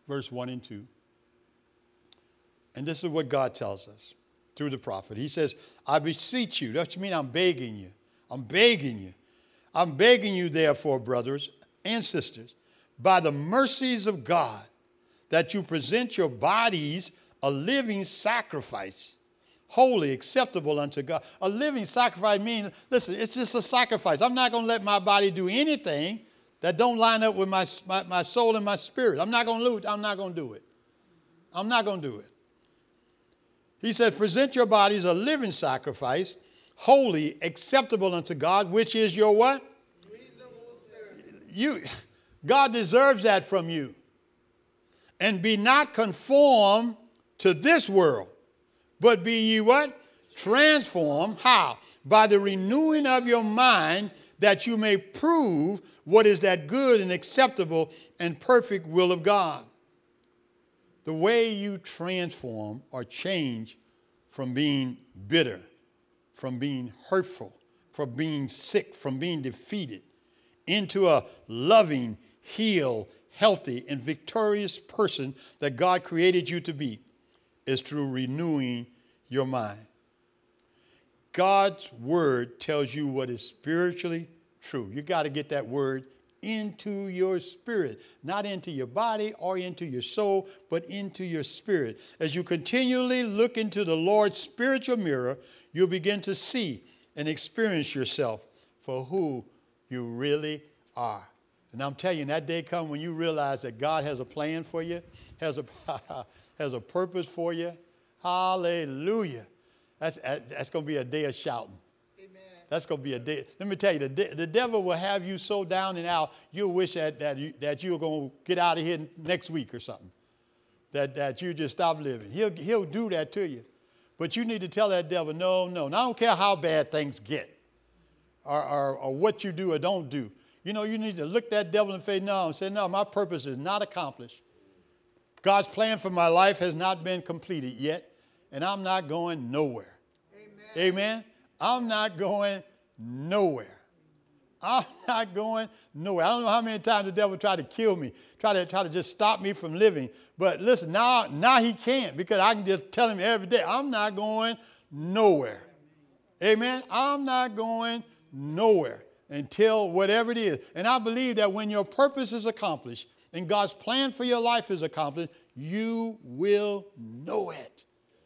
verse one and two. And this is what God tells us through the prophet. He says, I beseech you. That means I'm begging you. I'm begging you. I'm begging you, therefore, brothers and sisters, by the mercies of God, that you present your bodies a living sacrifice, holy, acceptable unto God. A living sacrifice means, listen, it's just a sacrifice. I'm not going to let my body do anything that don't line up with my, my, my soul and my spirit. I'm not going to lose. I'm not going to do it. I'm not going to do it. He said, present your bodies a living sacrifice, holy, acceptable unto God, which is your what? You, God deserves that from you. And be not conformed to this world, but be ye what? Transformed. How? By the renewing of your mind, that you may prove what is that good and acceptable and perfect will of God. The way you transform or change from being bitter, from being hurtful, from being sick, from being defeated, into a loving, healed, healthy, and victorious person that God created you to be is through renewing your mind. God's word tells you what is spiritually true. You got to get that word into your spirit, not into your body or into your soul, but into your spirit. As you continually look into the Lord's spiritual mirror, you'll begin to see and experience yourself for who you really are. And I'm telling you, that day comes when you realize that God has a plan for you, has a, has a purpose for you. Hallelujah. That's, that's going to be a day of shouting. Amen. That's going to be a day. Let me tell you, the, the devil will have you so down and out, you'll wish that, that, you, that you're going to get out of here next week or something, that, that you just stop living. He'll, he'll do that to you. But you need to tell that devil, no, no. And I don't care how bad things get or, or, or what you do or don't do. You know, you need to look that devil in the face now and say, no, my purpose is not accomplished. God's plan for my life has not been completed yet, and I'm not going nowhere. Amen. Amen? I'm not going nowhere. I'm not going nowhere. I don't know how many times the devil tried to kill me, try to try to just stop me from living. But listen, now, now he can't, because I can just tell him every day, I'm not going nowhere. Amen? I'm not going nowhere until whatever it is. And I believe that when your purpose is accomplished and God's plan for your life is accomplished, you will know it.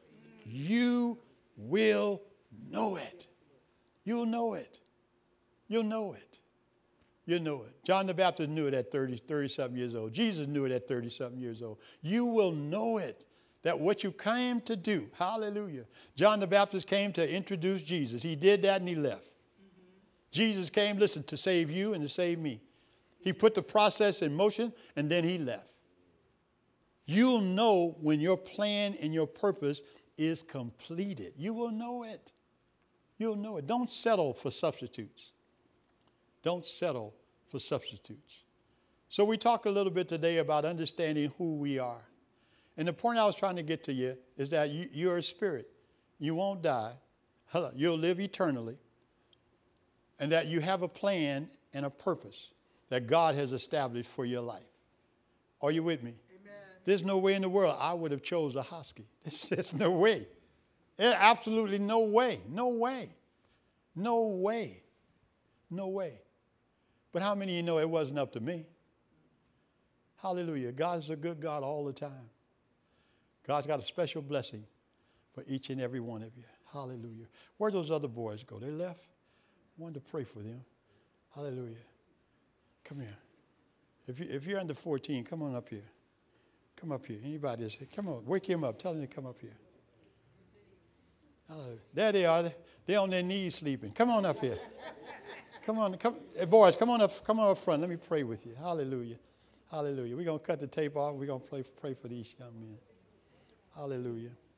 You will know it. You'll know it. You'll know it. You'll know it. John the Baptist knew it at thirty, thirty-something years old. Jesus knew it at thirty-something years old. You will know it, that what you came to do, hallelujah. John the Baptist came to introduce Jesus. He did that and he left. Jesus came, listen, to save you and to save me. He put the process in motion and then he left. You'll know when your plan and your purpose is completed. You will know it. You'll know it. Don't settle for substitutes. Don't settle for substitutes. So we talked a little bit today about understanding who we are. And the point I was trying to get to you is that you, you're a spirit. You won't die. You'll live eternally. And that you have a plan and a purpose that God has established for your life. Are you with me? Amen. There's no way in the world I would have chose a husky. There's, there's no way. There's absolutely no way. No way. No way. No way. But how many of you know it wasn't up to me? Hallelujah. God's a good God all the time. God's got a special blessing for each and every one of you. Hallelujah. Where'd those other boys go? They left? I wanted to pray for them. Hallelujah. Come here. If, you, if you're under fourteen, come on up here. Come up here. Anybody is, come on. Wake him up. Tell him to come up here. Hallelujah. There they are. They're on their knees sleeping. Come on up here. Come on. Come, hey, boys, come on up, come on up front. Let me pray with you. Hallelujah. Hallelujah. We're going to cut the tape off. We're going to pray, pray for these young men. Hallelujah.